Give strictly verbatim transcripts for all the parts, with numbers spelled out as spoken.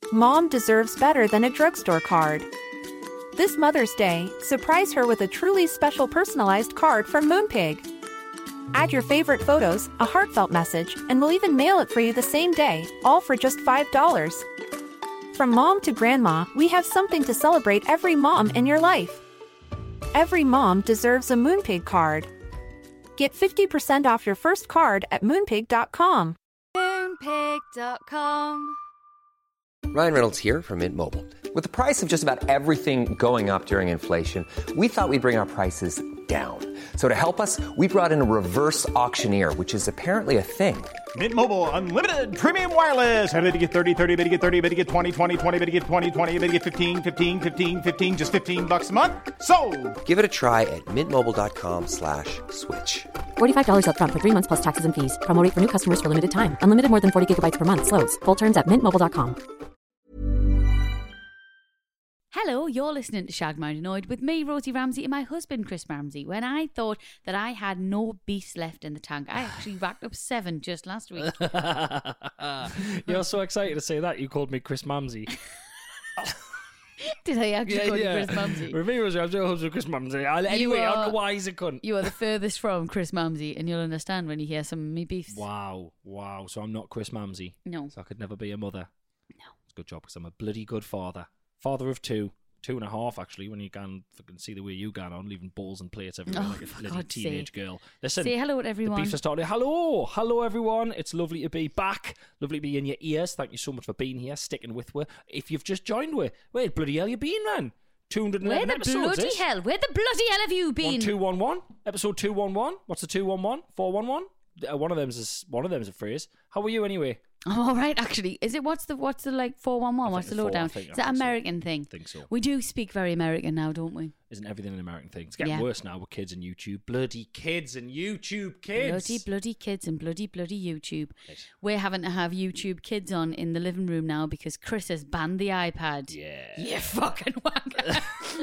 Mom deserves better than a drugstore card. This Mother's Day, surprise her with a truly special personalized card from Moonpig. Add your favorite photos, a heartfelt message, and we'll even mail it for you the same day, all for just five dollars. From mom to grandma, we have something to celebrate every mom in your life. Every mom deserves a Moonpig card. Get fifty percent off your first card at moonpig dot com. moonpig dot com. Ryan Reynolds here from Mint Mobile. With the price of just about everything going up during inflation, we thought we'd bring our prices down. So to help us, we brought in a reverse auctioneer, which is apparently a thing. Mint Mobile Unlimited Premium Wireless. How to get thirty, thirty, how to get thirty, how to get twenty, twenty, twenty, how to get twenty, twenty, how to get fifteen, fifteen, fifteen, fifteen, just fifteen bucks a month? Sold! Give it a try at mintmobile.com slash switch. forty-five dollars up front for three months plus taxes and fees. Promo rate for new customers for limited time. Unlimited more than forty gigabytes per month. Slows full terms at mint mobile dot com. Hello, you're listening to Shagged Married Annoyed with me, Rosie Ramsey, and my husband, Chris Ramsey. When I thought that I had no beast left in the tank, I actually racked up seven just last week. You're so excited to say that. You called me Chris Mamsey. Did I actually Yeah, call yeah. you Chris Mamsey? With me, Rosie, I'm your husband, Chris Mamsey. I'll- Anyway, I don't know why he's a cunt. You are the furthest from Chris Mamsey, and you'll understand when you hear some of me beefs. Wow, wow. So I'm not Chris Mamsey. No. So I could never be a mother. No. It's a good job because I'm a bloody good father. Father of two. Two and a half, actually, when you can fucking see the way you got on, leaving balls and plates everywhere Oh, like a for little God's teenage sake. girl. Listen, Say hello to the everyone. beef has started. Hello, hello, everyone. It's lovely to be back. Lovely to be in your ears. Thank you so much for being here, sticking with us. If you've just joined us, where bloody hell you been, man? two hundred eleven Where the episodes. bloody this. hell? Where the bloody hell have you been? One two one one. Episode two one one. What's the two one one? Four one one. Uh, one of them's is one of them's a phrase. How are you anyway? I'm all right, actually. Is it what's the what's the like four one one? I What's think the it's four, I lowdown? think- Is I that think so. American thing? I think so. We do speak very American now, don't we? Isn't everything an American thing? It's getting Yeah. worse now with kids and YouTube. Bloody kids and YouTube kids. Bloody, bloody kids and bloody, bloody YouTube. Right. We're having to have YouTube kids on in the living room now because Chris has banned the iPad. Yeah. You fucking wanker.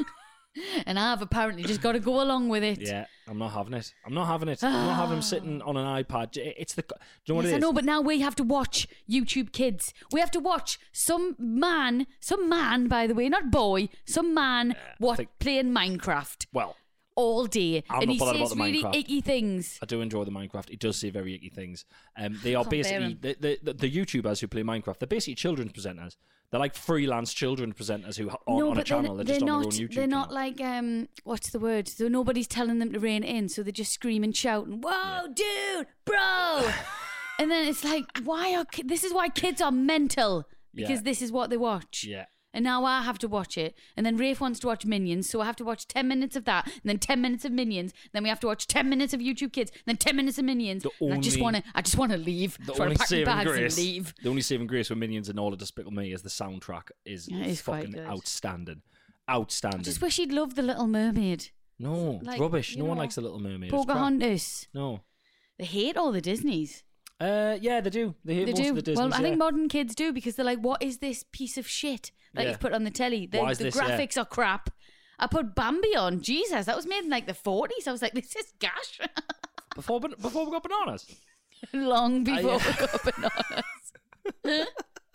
And I've apparently just got to go along with it. Yeah, I'm not having it. I'm not having it. I'm not having him sitting on an iPad. It's the. Do you know what Yes, it I is? know, but now we have to watch YouTube Kids. We have to watch some man, some man, by the way, not boy, some man what think- playing Minecraft Well, all day, I'm and not he bothered says about the really Minecraft. icky things. I do enjoy the Minecraft. It does say very icky things. Um, they are Can't bear basically him. the, the, the, the YouTubers who play Minecraft. They're basically children's presenters. They're like freelance children's presenters who aren't no, on a but channel. they're, They're, just they're on not. their own YouTube they're not channel. like um, what's the word? So nobody's telling them to rein it in, so they're just screaming, shouting, "Whoa, dude, bro!" And then it's like, why are ki- this is why kids are mental because Yeah. this is what they watch. Yeah. And now I have to watch it. And then Rafe wants to watch Minions, so I have to watch ten minutes of that, and then ten minutes of Minions. Then we have to watch ten minutes of YouTube Kids, and then ten minutes of Minions. The And I just only- want to, I just want to leave. The Just wanna only pack my saving bags grace, and leave. the only saving grace with Minions and all of Despicable Me is the soundtrack is, Yeah, it is quite fucking good. outstanding, outstanding. I just wish he'd love the Little Mermaid. no, like, it's rubbish. you No one know, likes the Little Mermaid. It's crap. Pocahontas. No. They hate all the Disneys. Uh, yeah, they do. They hate They most do. of the Disney. Well, I think modern kids do because they're like, what is this piece of shit that Yeah. you've put on the telly? The, Why is the this- yeah. graphics are crap. I put Bambi on. Jesus, that was made in like the forties. I was like, this is gash. before before we got bananas. Long before yeah. we got bananas.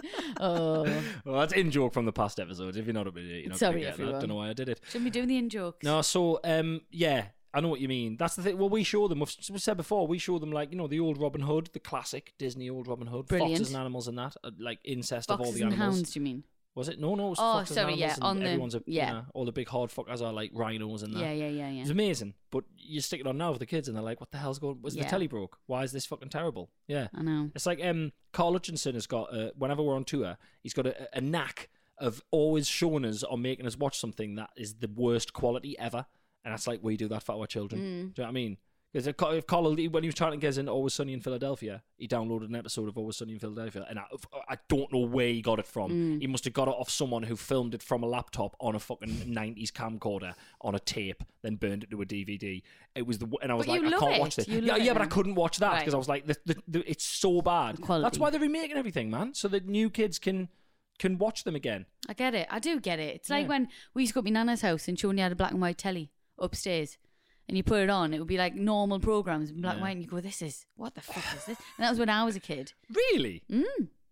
Oh, Well, that's in joke from the past episodes. If you're not up with it, you're not Sorry, gonna get that. I everyone. don't know why I did it. shouldn't be doing the in jokes. No, so um, yeah, I know what you mean. That's the thing. Well, we show them. We've we've said before. We show them like you know the old Robin Hood, the classic Disney old Robin Hood, Brilliant. foxes and animals and that, uh, like incest of all Foxes the and animals. hounds, do you mean? Was it? No, no. It was Oh, foxes sorry, and yeah, animals. on and the- everyone's a, yeah. You know, all the big hard fuckers are like rhinos and that. Yeah, yeah, yeah, yeah. It's amazing, but you stick it on now with the kids, and they're like, "What the hell's going? Was Yeah. the telly broke? Why is this fucking terrible?" Yeah, I know. it's like um, Carl Hutchinson has got. Uh, whenever we're on tour, he's got a, a knack of always showing us or making us watch something that is the worst quality ever, and that's like we do that for our children. Mm. Do you know what I mean? Because if Carl, when he was trying to get us into Always Sunny in Philadelphia, he downloaded an episode of Always Sunny in Philadelphia, and I, I don't know where he got it from. Mm. He must have got it off someone who filmed it from a laptop on a fucking nineties camcorder on a tape, then burned it to a D V D. It was the and I was But like, you I love can't it. watch this. You Yeah, love yeah, it but I now. couldn't watch that because Right. I was like, the, the, the, it's so bad. quality. That's why they're remaking everything, man, so that new kids can can watch them again. I get it. I do get it. It's like Yeah. when we used to go to my nana's house and she only had a black and white telly upstairs. And you put it on, it would be like normal programs in black and Yeah. white, and you go, this is, what the fuck is this? And that was when I was a kid. Really? Mm.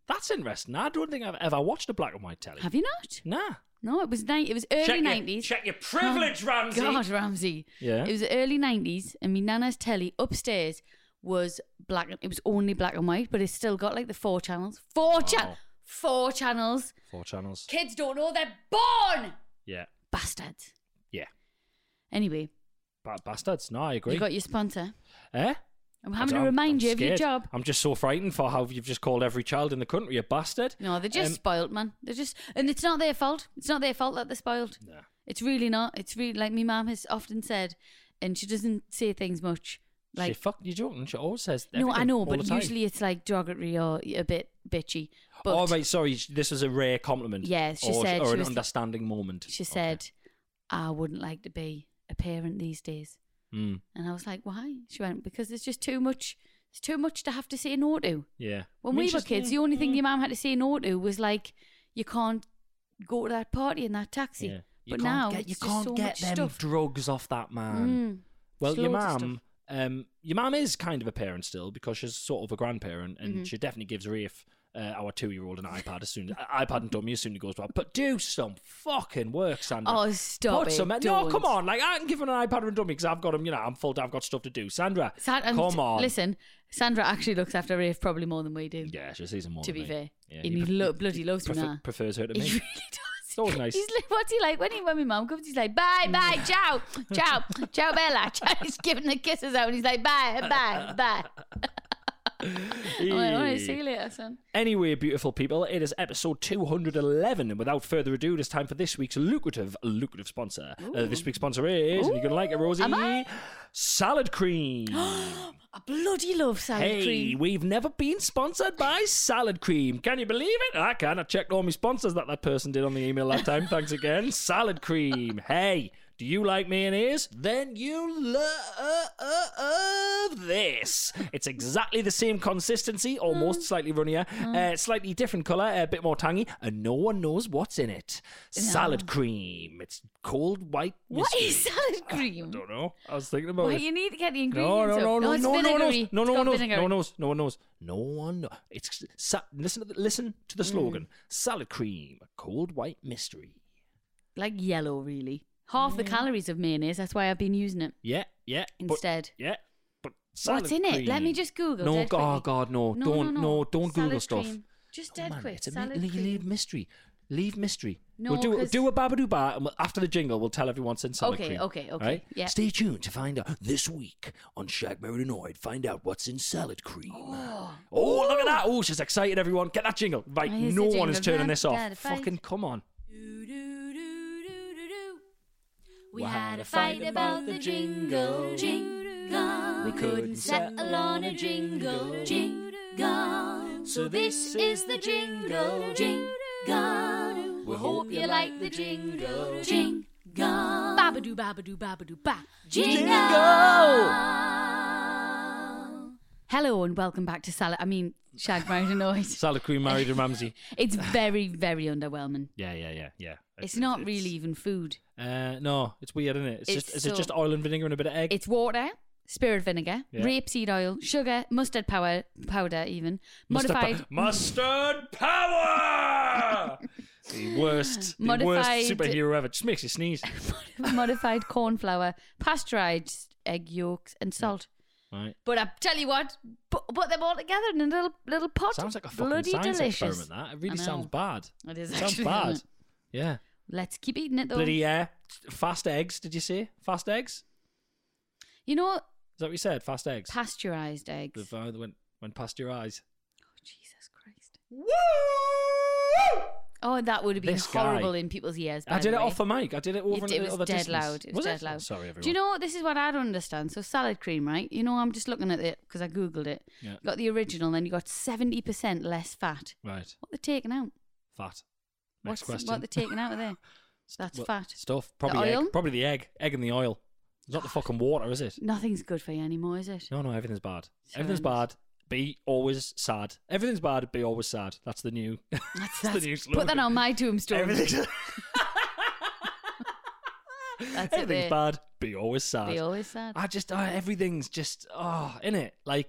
That's interesting. I don't think I've ever watched a black and white telly. Have you not? Nah. No, it was ni- It was early Check nineties. Your, check your privilege, Oh, Ramsey. God, Ramsey. Yeah. It was the early nineties, and my nana's telly upstairs was black. It was only black and white, but it's still got like the four channels. Four Wow. channels. Four channels. Four channels. Kids don't know they're born. Yeah. Bastards. Yeah. Anyway, Ba- bastards. No, I agree. you got your sponsor. eh? I'm having I'm- to remind I'm you of your scared. job. I'm just so frightened for how you've just called every child in the country a bastard. No, they're just Um, spoiled, man. They're just, and it's not their fault. It's not their fault that they're spoiled. Nah. It's really not. It's really like my mum has often said, and she doesn't say things much. Like, she fuck you joking. She always says no, I everything know, all but the time. usually it's like derogatory or a bit bitchy. But Oh, right, sorry. This was a rare compliment. Yeah, she or, said Or she an was- understanding moment. she Okay. said, I wouldn't like to be a parent these days. Mm, And I was like, why? She went, because there's just too much. It's too much to have to say no to. yeah. When I mean, we it's were just- kids, yeah, the only thing yeah. your mum had to say no to was like, you can't go to that party in that taxi. Yeah. You But can't now get, it's you just can't so get much them stuff. drugs off that man. Mm. Well, There's your loads of mum, um, your mum is kind of a parent still because she's sort of a grandparent, and Mm-hmm. she definitely gives Rafe, uh, our two-year-old, an iPad as soon as iPad and dummy as soon as he goes well. But do some fucking work, Sandra. Oh, stop Put it. some. No, Don't. come on. Like I can give him an iPad and dummy because I've got him. You know, I'm full. I've got stuff to do. Sandra, Sa- and come on. Listen, Sandra actually looks after Rafe probably more than we do. Yeah, she sees him more. to than be me. fair. Yeah, And he pre- lo- bloody loves me prefer- now. Prefers her to He me. really does. It's always nice. He's like, what's he like when he when my mum comes? He's like, bye, bye, ciao, ciao, ciao, Bella. He's giving the kisses out, and he's like, bye, bye, bye. I'm like, all right, see you later, son. Anyway, beautiful people, it is episode two hundred eleven, and without further ado, it is time for this week's lucrative, lucrative sponsor. Uh, this week's sponsor is, and you're going to like it, Rosie, Am I? Salad Cream. I bloody love salad Hey, cream. we've never been sponsored by Salad Cream. Can you believe it? I can. I checked all my sponsors that that person did on the email that time. Thanks again. Salad Cream. Hey, do you like mayonnaise? Then you love this. It's exactly the same consistency, almost slightly runnier, uh, slightly different colour, a bit more tangy, and no one knows what's in it. Salad Cream. It's cold white What mystery. is salad I cream? don't know. I was thinking about Well, it. you need to get the No, ingredients no, no, up. no, it's no, no, no, vinegary. no, It's no got one knows. vinegary. No one knows. No one knows. No one knows. It's sa- listen to the, listen to the slogan: Salad Cream, a cold white mystery. Like yellow, really. Half the calories of mayonnaise. That's why I've been using it Yeah, yeah. but- instead. yeah, but salad What's in it? Let cream. me just Google. No, dead God, quickly. God, no, No, don't, no, no, no. don't Salad Google stuff. cream. Just Come dead on, quick. it's a Salad leave, cream. leave mystery. Leave mystery. No, we'll do 'cause- do a babadoo bar, and we'll, after the jingle, we'll tell everyone what's in salad Okay, cream. okay, okay, Right? yeah. Stay tuned to find out this week on Shag Married Annoyed. Find out what's in salad cream. Oh, look at that! Oh, she's excited. Everyone, get that jingle. Right, Here's no the one is jingle. turning this off. Had a fight. Fucking come on. We had a fight about the jingle, jingle. We couldn't settle on a jingle, jingle. So this is the jingle, jingle. We hope you like the jingle, jingle. Babadoo, babadoo, babadoo, ba. Jingle! Hello and welcome back to Salad. I mean, Shag Married Annoyed. Salad cream married to Ramsey. It's very, very underwhelming. Yeah, yeah, yeah, yeah. It's not really even food. Uh, no, it's weird, isn't it? It's, It's just is so- it just oil and vinegar and a bit of egg? It's water, spirit vinegar, Yeah. rapeseed oil, sugar, mustard powder, powder even, Mustard modified. pa- mustard power. The worst, the worst Modified- superhero ever. Just makes you sneeze. modified corn flour, pasteurized egg yolks, and salt. Right. But I tell you what, put, put them all together in a little little pot. Sounds like a fucking bloody science delicious. experiment. That it really I sounds know. bad. It is It sounds actually, bad. isn't it? Yeah. Let's keep eating it though. Bloody yeah. Fast eggs. Did you say fast eggs? You know, Is that what you said? Fast eggs. pasteurized eggs. The uh, went went past your eyes. Oh, Jesus Christ. Woo! Oh, that would have been This guy. horrible in people's ears. By I did the it way. off the mic. I did it over It, in it the was other dead distance. loud. It was, dead it? loud. Sorry, everyone. Do you know, this is what I don't understand. So salad cream, right? You know, I'm just looking at it because I Googled it. Yeah. You got the original, then you got seventy percent less fat. Right. What they're taking out? Fat. Next What's question. what they're taking out of there? That's Well, fat. Stuff. Probably oil? egg. Probably the egg. Egg and the oil. It's not the fucking water, is it? Nothing's good for you anymore, is it? No, no, everything's bad. Sure Everything's is. bad. Be always sad. Everything's bad. Be always sad. That's the new. That's, that's that's, the new put slogan. that on my tombstone. Everything's, That's it everything's there. bad. Be always sad. Be always sad. I just uh, everything's just oh in it. Like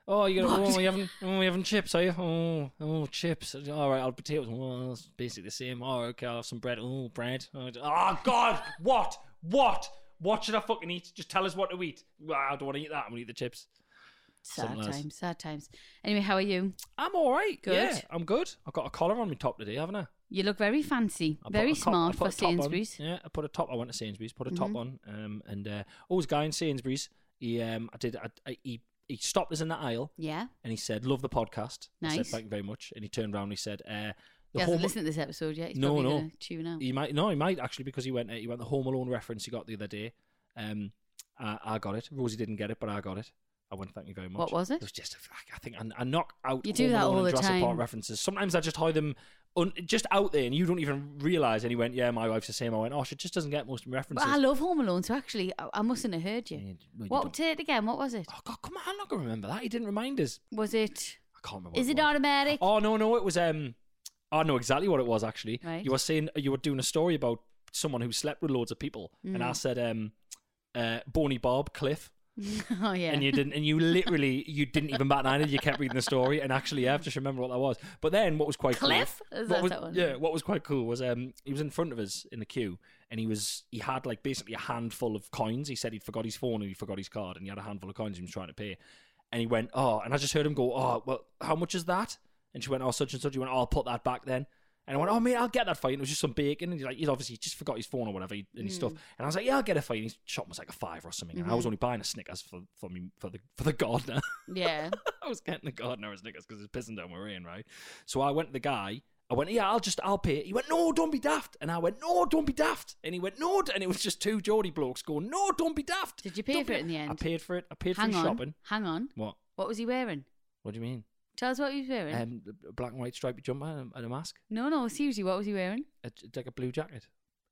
Oh, you got oh, you haven't oh, you having chips, are you? Oh, oh, chips. All right, I'll have potatoes. Well, it's basically the same. Oh, okay, I'll have some bread. Oh, bread. Oh, God, what, what, what should I fucking eat? Just tell us what to eat. Well, I don't want to eat that. I'm gonna eat the chips. Sad Something times, else. sad times. Anyway, how are you? I'm all right. Good. Yeah, I'm good. I've got a collar on my top today, haven't I? You look very fancy, I put very a top- smart I put for a top on. Sainsbury's. Yeah, I put a top. I went to Sainsbury's, put a top Mhm. on, um, and uh, oh, this guy in Sainsbury's, he, um, I did, I, I, he, he stopped us in the aisle, Yeah. and he said, "Love the podcast." I said, Nice. "Thank you very much." And he turned around, and he said, uh, "The He hasn't Home." listened to this episode yet. He's No, probably no. gonna tune out. He might, no, he might actually because he went, uh, he went the Home Alone reference he got the other day. Um, I, I got it. Rosie didn't get it, but I got it. I went, thank you very much. What was it? It was just, a, I think I, I knock out You do Home that Alone all and the Jurassic time. Park references. Sometimes I just hide them un, just out there and you don't even realise. And he went, yeah, my wife's the same. I went, oh, she just doesn't get most of my references. But I love Home Alone, so actually, I, I mustn't have heard you. Yeah, well, you What? don't- Say it again. What was it? Oh, God, come on. I'm not going to remember that. He didn't remind us. Was it? I can't remember. Is what it was. automatic? Oh, no, no. It was, um, I know exactly what it was, actually. Right. You were saying, you were doing a story about someone who slept with loads of people. And Mm. I said, um, uh, Boney Bob, Cliff. Oh yeah. And you didn't, and you literally, you didn't even bat an eyelid. You kept reading the story, and actually, yeah, I've just remembered what that was. But then, what was quite Cliff? cool, Is what that was, that one? yeah, what was quite cool was um, he was in front of us in the queue, and he was, he had like basically a handful of coins. He said he'd forgot his phone and he forgot his card, and he had a handful of coins he was trying to pay, and he went, oh, and I just heard him go, oh, well, how much is that? And she went, oh, such and such. He went, oh, I'll put that back then. And I went, oh, mate, I'll get that for you. And it was just some bacon. And he's like, he's obviously just forgot his phone or whatever and his stuff. And I was like, yeah, I'll get it for you. And his shop was like a five or something. And I was only buying a Snickers for for me for the for the gardener. Yeah. I was getting the gardener a Snickers because it's pissing down my rain, right? So I went to the guy. I went, yeah, I'll just, I'll pay it. He went, no, don't be daft. And I went, no, don't be daft. And he went, no. And it was just two Geordie blokes going, no, don't be daft. Did you pay Don't for be it in the daft." end? I paid for it. I paid Hang for his on. shopping. Hang on. What? What was he wearing? What do you mean? Tell us what he was wearing. Um, a black and white striped jumper and a, and a mask. no, no, seriously, what was he wearing? A, like a blue jacket.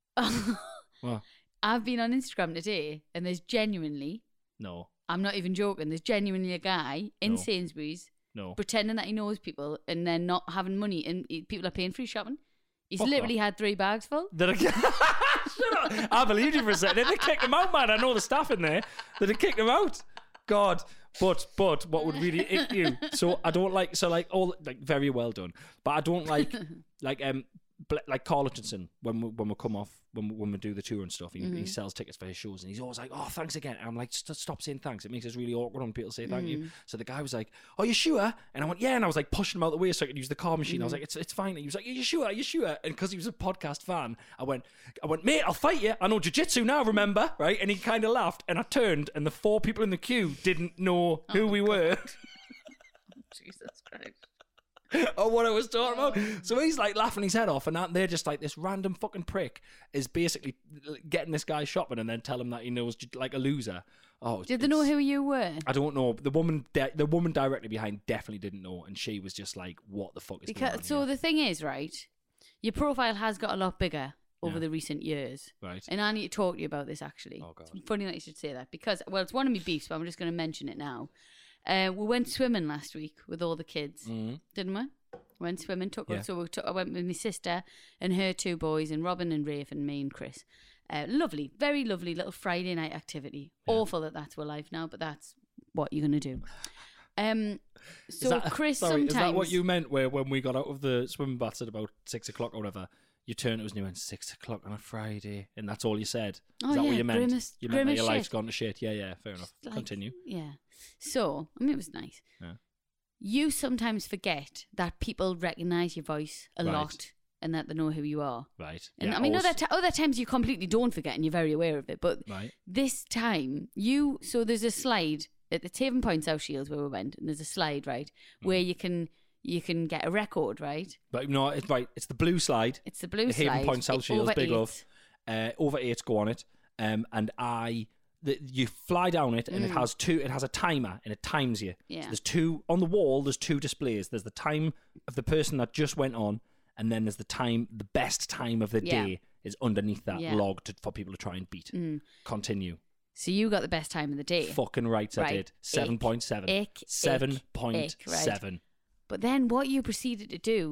What? I've been on Instagram today, and there's genuinely, No, I'm not even joking, there's genuinely a guy in No. Sainsbury's no. pretending that he knows people and then not having money, and he- people are paying for his shopping. He's Fuck literally off. had three bags full. Did I Shut up. I believed you for a second. They kicked him out, man. I know the staff in there. Did they kick him out? God. But, but, what would really ick you? So I don't like, so like, all, like, very well done. But I don't like, like, um, bl- like Carl Hutchinson, when we, when we come off, when we, when we do the tour and stuff, he, he sells tickets for his shows, and he's always like, oh, thanks again. And I'm like, "St- stop saying thanks. It makes us really awkward when people say thank you. So the guy was like, oh, you sure? And I went, yeah. And I was like pushing him out the way so I could use the card machine. I was like, it's it's fine. And he was like, are you sure? Are you sure? And because he was a podcast fan, I went, I went, mate, I'll fight you. I know jiu-jitsu now, remember? Right? And he kind of laughed. And I turned, and the four people in the queue didn't know who we were. Jesus Christ. or what I was talking about. So he's like laughing his head off, and that- they're just like, this random fucking prick is basically getting this guy shopping and then tell him that he knows like a loser. Oh, Did they know it's- who you were? I don't know. The woman, di- the woman directly behind, definitely didn't know, and she was just like, "What the fuck is going on Because so here?" the thing is, right? Your profile has got a lot bigger over Yeah. the recent years, Right. and I need to talk to you about this actually. Oh, God. It's funny that you should say that because, well, it's one of my beefs, but I'm just going to mention it now. Uh, we went swimming last week with all the kids, Mhm. didn't we? Went swimming. Took Yeah. so we took, I went with my sister and her two boys, and Robin and Rafe and me and Chris. Uh, lovely, very lovely little Friday night activity. Awful that that's our life now, but that's what you're gonna do. Um, Is so that- Chris sorry, sometimes is that what you meant? Where when we got out of the swimming baths at about six o'clock or whatever, you turned to us and you went six o'clock on a Friday, and that's all you said. Is Oh, that yeah, what you meant? grim as- you grim meant that as your life's shit. gone to shit. Yeah, yeah, fair enough. Like, Continue. Yeah. So I mean, it was nice. Yeah. You sometimes forget that people recognise your voice a Right. lot and that they know who you are. Right. And yeah, I mean, also- other, t- other times you completely don't forget and you're very aware of it. But Right. this time, you so there's a slide at the Taven Point South Shields where we went, and there's a slide right where Mm. you can you can get a record, right? But no, it's right. It's the blue slide. It's the blue the slide. Haven Point South It's Shields, over big eight. love. Uh, over eight go on it, um, and I. The, you fly down it, and it has two. It has a timer, and it times you. Mm. Yeah. So there's two on the wall. There's two displays. There's the time of the person that just went on, and then there's the time. The best time of the Yeah. day is underneath that Yeah. log to, for people to try and beat. Mm. Continue. So you got the best time of the day. Fucking right, I Right. did. Seven point seven. Ick, ick, Seven point ick, right. seven. But then what you proceeded to do Yeah.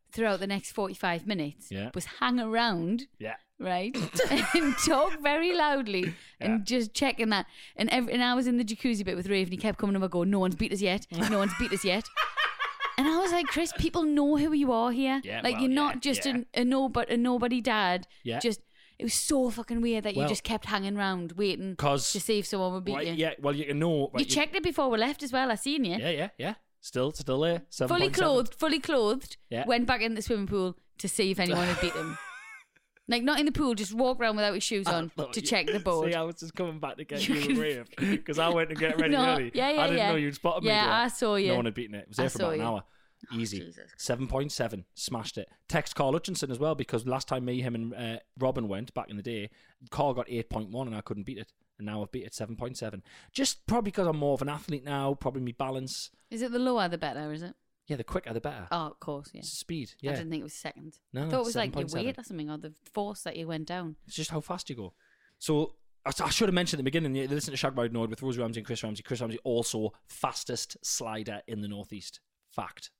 throughout the next forty-five minutes Yeah. was hang around, Yeah. right, and talk very loudly and Yeah. just checking that. And every, and I was in the jacuzzi bit with Rafe, and he kept coming over going, "No one's beat us yet. No one's beat us yet." And I was like, Chris, people know who you are here. Yeah, like well, you're yeah, not just yeah. a, a no, but a nobody dad. Yeah. Just it was so fucking weird that you Well, just kept hanging around waiting 'cause- to see if someone would beat Right, you. yeah, well, you can know. Right, You checked it before we left as well. I seen you. Yeah, yeah, yeah. Still, still there. seven fully point seven. clothed, fully clothed. Yeah. Went back in the swimming pool to see if anyone had beat him. Like not in the pool, just walk around without his shoes on Look, to you- check the board. See, I was just coming back to get You you, can- a rave because I went to get ready No, early. yeah, yeah, I didn't yeah. know you'd spotted me. Yeah, there. I saw you. No one had beaten it. It was there I for saw about an you. hour. Easy. Jesus. seven point seven. Smashed it. Text Carl Hutchinson as well because last time me, him, and uh, Robin went back in the day, Carl got eight point one and I couldn't beat it. And now I've beat it seven point seven. Just probably because I'm more of an athlete now, probably me balance. Is it the lower the better? Is it? Yeah, the quicker the better. Oh, of course, yeah. Speed. I Yeah. didn't think it was second. No, I thought it was like your seven point seven. weight or something, or the force that you went down. It's just how fast you go. So I, I should have mentioned at the beginning. You listen to Shagbarry Nord with Rosie Ramsey and Chris Ramsey. Chris Ramsey also fastest slider in the northeast. Fact.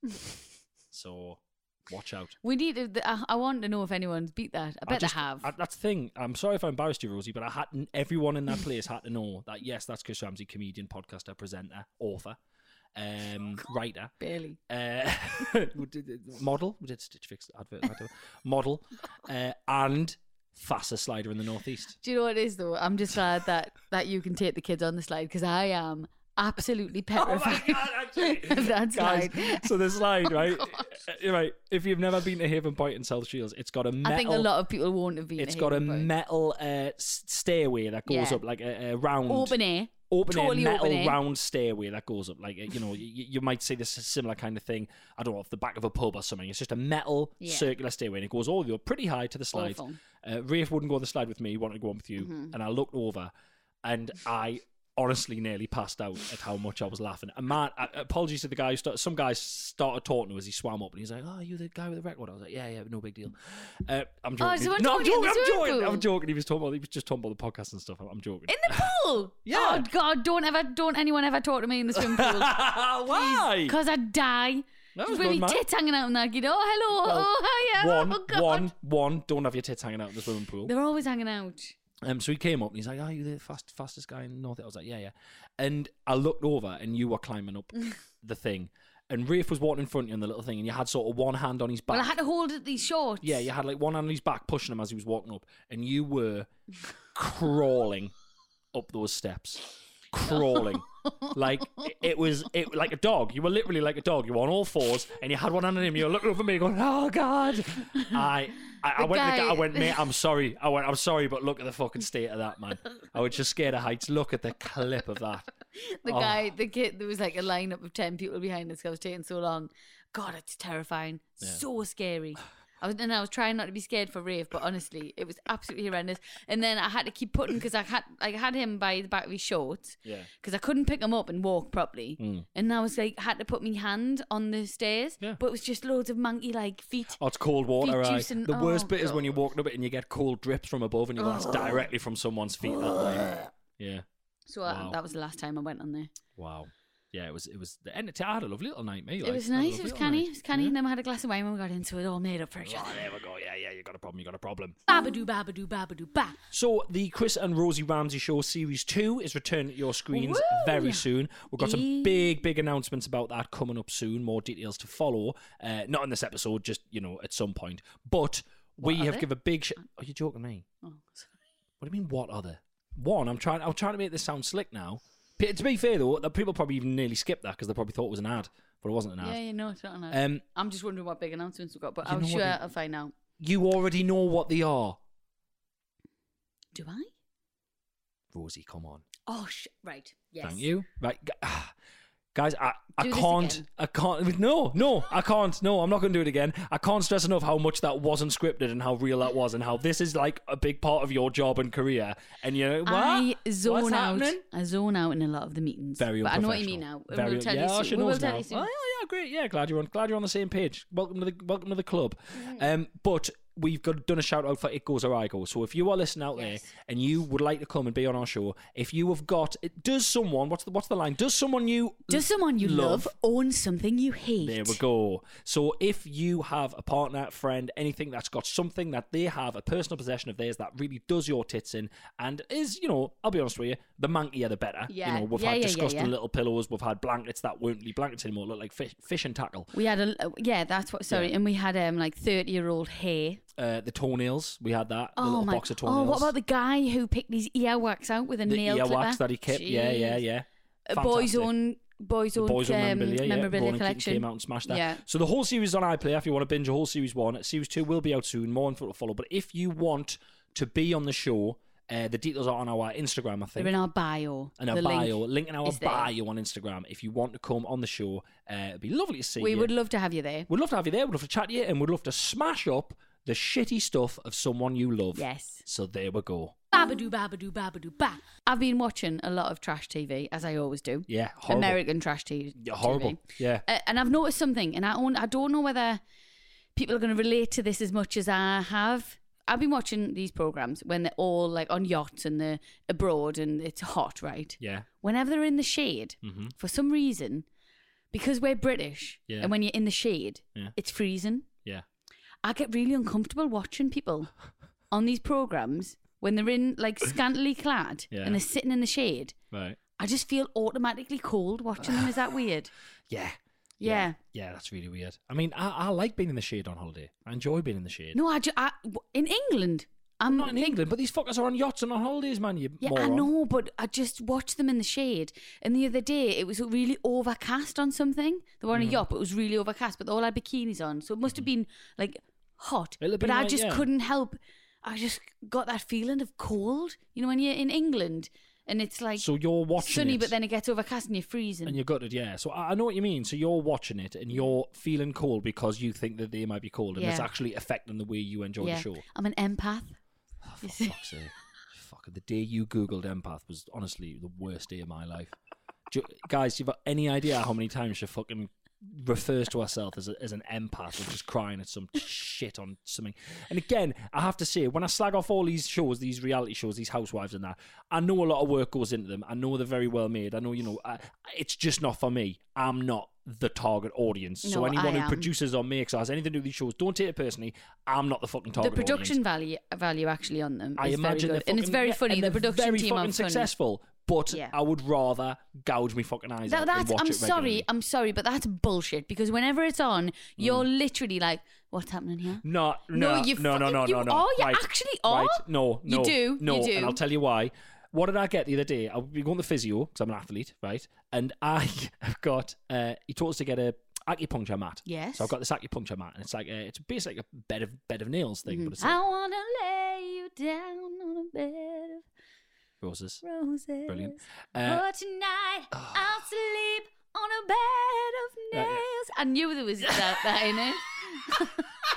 So watch out. We need to. the- I, I want to know if anyone's beat that. I bet just- they have. I, that's the thing. I'm sorry if I embarrassed you, Rosie, but I had everyone in that place had to know that yes, that's Chris Ramsey, comedian, podcaster, presenter, author, um, writer, Barely. uh, we did- model. We did Stitch Fix advert. advert, model, uh, and fastest slider in the northeast. Do you know what it is though? I'm just glad that that you can take the kids on the slide because I am absolutely petrified actually. of that slide. Guys, so the slide, right? Uh, right. If you've never been to Haven Point in South Shields, it's got a metal. I think a lot of people won't have been. It's to got a Haven Point. metal uh, s- stairway that goes Yeah. up like a, a round open air. open Totally air metal open air. round stairway that goes up like uh, you know you, you might say this is a similar kind of thing. I don't know, off the back of a pub or something. It's just a metal Yeah. circular stairway and it goes all the way up pretty high to the slide. Awful. Uh, Rafe wouldn't go on the slide with me. He wanted to go on with you, Mm-hmm. and I looked over and I honestly nearly passed out at how much I was laughing. And man, uh, apologies to the guy who started, some guy started talking to us. He swam up and he's like, "Oh, you the guy with the record?" I was like, "Yeah, yeah, no big deal." Uh, I'm joking. Oh, so I'm no, I'm talking in joking. the I'm swimming joking. pool? I'm joking. He was talking about. He was just talking about the podcast and stuff. I'm, I'm joking. In the pool. Yeah. Oh God! Don't ever, don't anyone ever talk to me in the swimming pool. Why? Because I die. That Just was with good, me man. tits hanging out in that. You know, oh, hello, Well, oh, hiya. One, oh, God. one, one. Don't have your tits hanging out in the swimming pool. They're always hanging out. Um, so he came up and he's like, "Are you the fast, fastest guy in North?" I was like, "Yeah, yeah." And I looked over and you were climbing up the thing, and Rafe was walking in front of you on the little thing, and you had sort of one hand on his back. Well, I had to hold it these shorts. Yeah, you had like one hand on his back pushing him as he was walking up, and you were crawling up those steps, crawling like it was it like a dog. You were literally like a dog. You were on all fours, and you had one hand on him. You were looking over me, going, "Oh God!" I I, I The went. to the guy, I guy- went, "Mate, I'm sorry." I went, "I'm sorry, but look at the fucking state of that, man." I was just scared of heights. Look at the clip of that. The Oh. guy, the kid, there was like a lineup of ten people behind us because I was taking so long. God, it's terrifying. So scary. I was, and I was trying not to be scared for Rafe, but honestly, it was absolutely horrendous. And then I had to keep putting because I had I had him by the back of his shorts. Yeah. Because I couldn't pick him up and walk properly. And I was like, had to put my hand on the stairs. Yeah. But it was just loads of monkey like feet. Oh, it's cold water, Feet right? juice and- The worst oh, bit is when you're God. walking up it and you get cold drips from above, and you glance directly from someone's feet that way. Yeah. So I, Wow. that was the last time I went on there. Wow. Yeah, it was. It was. The end. I had a lovely little night, mate. It was nice. It was canny. It was canny. And then we had a glass of wine when we got in, so it all made up for each Oh, other. there we go. Yeah, yeah. You got a problem. You got a problem. Babadoo, babadoo, babadoo, ba. So the Chris and Rosie Ramsey Show Series Two is returning to your screens Woo! very soon. We've got some Eee. big, big announcements about that coming up soon. More details to follow. Uh, not in this episode, just you know, at some point. But we are have they? given a big. Sh- Are you joking me? Oh, sorry. What do you mean? What other? One, I'm trying. I'm trying to make this sound slick now. P- To be fair though, the people probably even nearly skipped that because they probably thought it was an ad, but it wasn't an ad. Yeah, you know, it's not an ad. Um, I'm just wondering what big announcements we've got, but You I'm know what sure they- I'll find out. you already know what they are. Do I? Rosie, come on. Oh, sh- right. Yes. Thank you. Right, gu- guys, I, I Do this can't, again. I can't. No, no, I can't. No, I'm not going to do it again. I can't stress enough how much that wasn't scripted and how real that was, and how this is like a big part of your job and career. And you know, what? I zone What's out. happening? I zone out in a lot of the meetings. Very but I know what you mean unprofessional. now. Very, we'll tell yeah, you soon. she We will knows tell now. you soon. Oh, yeah, yeah, great. Yeah, glad you're on. Glad you're on the same page. Welcome to the welcome to the club. Um, but we've got done a shout out for It Goes or I Go. So if you are listening out Yes. there and you would like to come and be on our show, if you have got, does someone, what's the what's the line? Does someone you Does someone you love, own something you hate? There we go. So if you have a partner, friend, anything that's got something that they have, a personal possession of theirs that really does your tits in and is, you know, I'll be honest with you, the mankier the better. Yeah. You know, we've Yeah, had yeah, yeah, disgusting yeah. little pillows, we've had blankets that weren't really blankets anymore, look like fish, fish and tackle. We had a yeah, that's what. Sorry, Yeah. and we had um like thirty year old hair. Uh, the toenails, we had that. The Oh little my! box of Oh, toenails. what about the guy who picked his earwax out with a the nail clipper? earwax that he kept? Yeah, yeah, Jeez. yeah. A boys Fantastic. own boys The own Boys Own um, memorabilia, yeah. memorabilia Ronan Keating collection. came out and smashed that. Yeah. So the whole series is on iPlayer if you want to binge a whole series one. Series two will be out soon. More info to follow. But if you want to be on the show, uh, the details are on our Instagram, I think. They're in our bio. in our The bio, link link in our is there. bio on Instagram. If you want to come on the show, uh, it'd be lovely to see We you. would love to have you there. We'd love to have you there. We'd love to chat to you, and we'd love to smash up the shitty stuff of someone you love. Yes. So there we go. Babadoo, babadoo, babadoo, ba. I've been watching a lot of trash T V, as I always do. Yeah, horrible. American trash T V. Yeah, horrible. Yeah. Uh, and I've noticed something, and I don't, I don't know whether people are going to relate to this as much as I have. I've been watching these programs when they're all like on yachts and they're abroad and it's hot, right? Yeah. Whenever they're in the shade, Mm-hmm. for some reason, because we're British, Yeah. and when you're in the shade, Yeah. it's freezing. Yeah. I get really uncomfortable watching people on these programs when they're in like scantily clad Yeah. and they're sitting in the shade. Right. I just feel automatically cold watching them. Is that weird? Yeah. Yeah. Yeah, that's really weird. I mean, I, I like being in the shade on holiday. I enjoy being in the shade. No, I, ju- I in England. I'm Not in England, but these fuckers are on yachts and on holidays, man. You Yeah, moron. I know, but I just watched them in the shade. And the other day, it was really overcast on something. They were on Mm-hmm. a yacht, but it was really overcast. But they all had bikinis on, so it must have been like hot. It'll have But been I like- just yeah. couldn't help. I just got that feeling of cold. You know, when you're in England and it's like So you're watching sunny, it. but then it gets overcast and you're freezing. And you're gutted, yeah. So I I know what you mean. So you're watching it and you're feeling cold because you think that they might be cold, and it's Yeah. actually affecting the way you enjoy yeah, the show. I'm an empath. Oh, for fuck's sake. Fuck, the day you Googled empath was honestly the worst day of my life. Do you, guys, you've got any idea how many times she fucking refers to herself as, a, as an empath or just crying at some shit on something? And again, I have to say, when I slag off all these shows, these reality shows, these housewives and that, I know a lot of work goes into them. I know they're very well made. I know, you know, I, it's just not for me. I'm not the target audience. so No, anyone I who am. produces or makes or has anything to do with these shows, don't take it personally. I'm not the fucking The target production audience. value value actually on them I is imagine very they're good. And it's fucking- very yeah, funny. and The they're production very team fucking are funny. successful. But Yeah. I would rather gouge me fucking eyes That, out that's, than watch I'm it sorry, regularly. I'm sorry, but that's bullshit because whenever it's on, you're literally like, what's happening here? No, no, No, you no, no, no, fucking- no, you no. are, you right, actually are. Right, no, You no, do, no, you do. and I'll tell you why. What did I get the other day? I was going to physio because I'm an athlete, right? And I have got. Uh, he told us to get a acupuncture mat. Yes. So I've got this acupuncture mat, and it's like a, it's basically like a bed of bed of nails thing, but it's I like want to lay you down on a bed roses. of roses. Brilliant. Uh, but tonight I'll sleep on a bed of Yeah, yeah. nails. I knew there was that, that in it.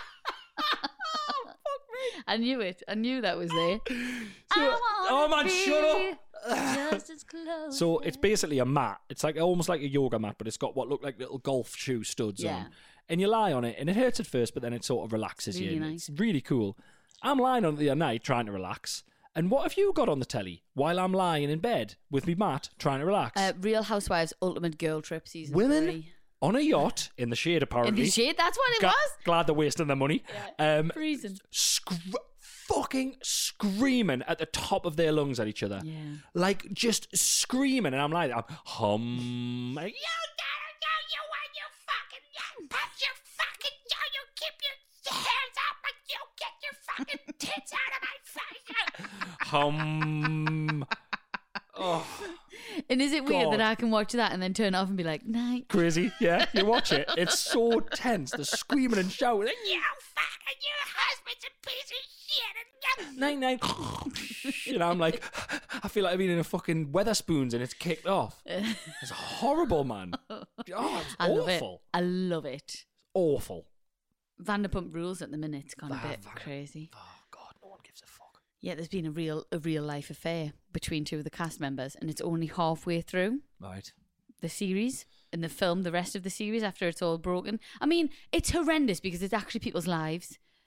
I knew it. I knew that was there. I oh wanna man, shut up. be just as close So it's basically a mat. It's like almost like a yoga mat, but it's got what look like little golf shoe studs Yeah. on. And you lie on it, and it hurts at first, but then it sort of relaxes Really you. and nice. It's really cool. I'm lying on it the other night trying to relax. And what have you got on the telly while I'm lying in bed with me mat trying to relax? Uh, Real Housewives Ultimate Girl Trip season Women three. on a yacht in the shade, In apparently. the shade, that's what it Ga- was. Glad they're wasting their money. Um, Freezing. scr- fucking screaming at the top of their lungs at each other. Yeah. Like, just screaming. And I'm like, I'm hum. Like, you gotta go, you want you fucking, you put your fucking, you, you keep your hands up and you get your fucking tits out of my face. Hum. Oh, And is it weird God. that I can watch that and then turn it off and be like, night? crazy. Yeah, you watch it. It's so tense. The screaming and shouting. Like, you fucking, your husband's a piece of shit. And nine, nine. And I'm like, I feel like I've been in a fucking Weatherspoons and it's kicked off. It's horrible, man. Oh, it's I love it. awful. I love it. Awful. Vanderpump Rules at the minute. It's gone a Ah, bit Van- crazy. Oh, God, no one gives a fuck. Yeah, there's been a real a real life affair between two of the cast members, and it's only halfway through Right. the series and the film, the rest of the series after it's all broken. I mean, it's horrendous because it's actually people's lives.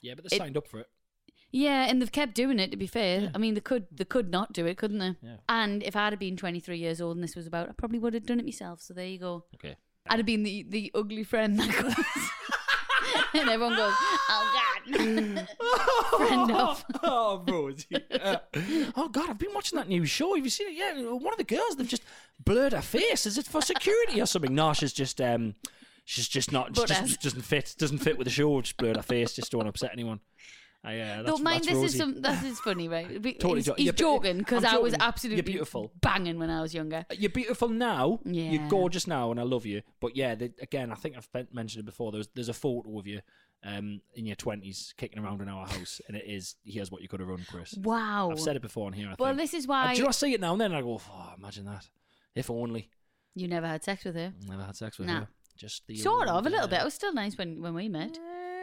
Yeah, but they It- signed up for it. Yeah, and they've kept doing it, to be fair. Yeah. I mean, they could they could not do it, couldn't they? Yeah. And if I'd have been twenty-three years old and this was about, I probably would have done it myself. So there you go. Okay. I'd have been the, the ugly friend that goes... and everyone goes, oh, God. Friend up. Oh, Rosie. Uh, oh, God, I've been watching that new show. Have you seen it? Yeah, one of the girls, they've just blurred her face. Is it for security or something? No, she's just... um, She's just not... She Butt just, ass. just doesn't fit. Doesn't fit with the show. Just blurred her face. Just don't want to upset anyone. Uh, yeah, that's, Don't mind, that's this Rosie. is some. This is funny, right? Totally he's jo- he's yeah, but- joking because I'm I was joking. absolutely You're beautiful. banging when I was younger. You're beautiful now. Yeah. You're gorgeous now, and I love you. But yeah, the, again, I think I've been- mentioned it before. There's there's a photo of you um, in your twenties kicking around in our house, and it is here's what you could have run, Chris. Wow. I've said it before on here. I Well, think. this is And why do you know, I see it now and then, and I go, oh, imagine that. If only. you never had sex with her. Never had sex with Nah. her. Just the Sort old, of, a little uh, bit. It was still nice when, when we met.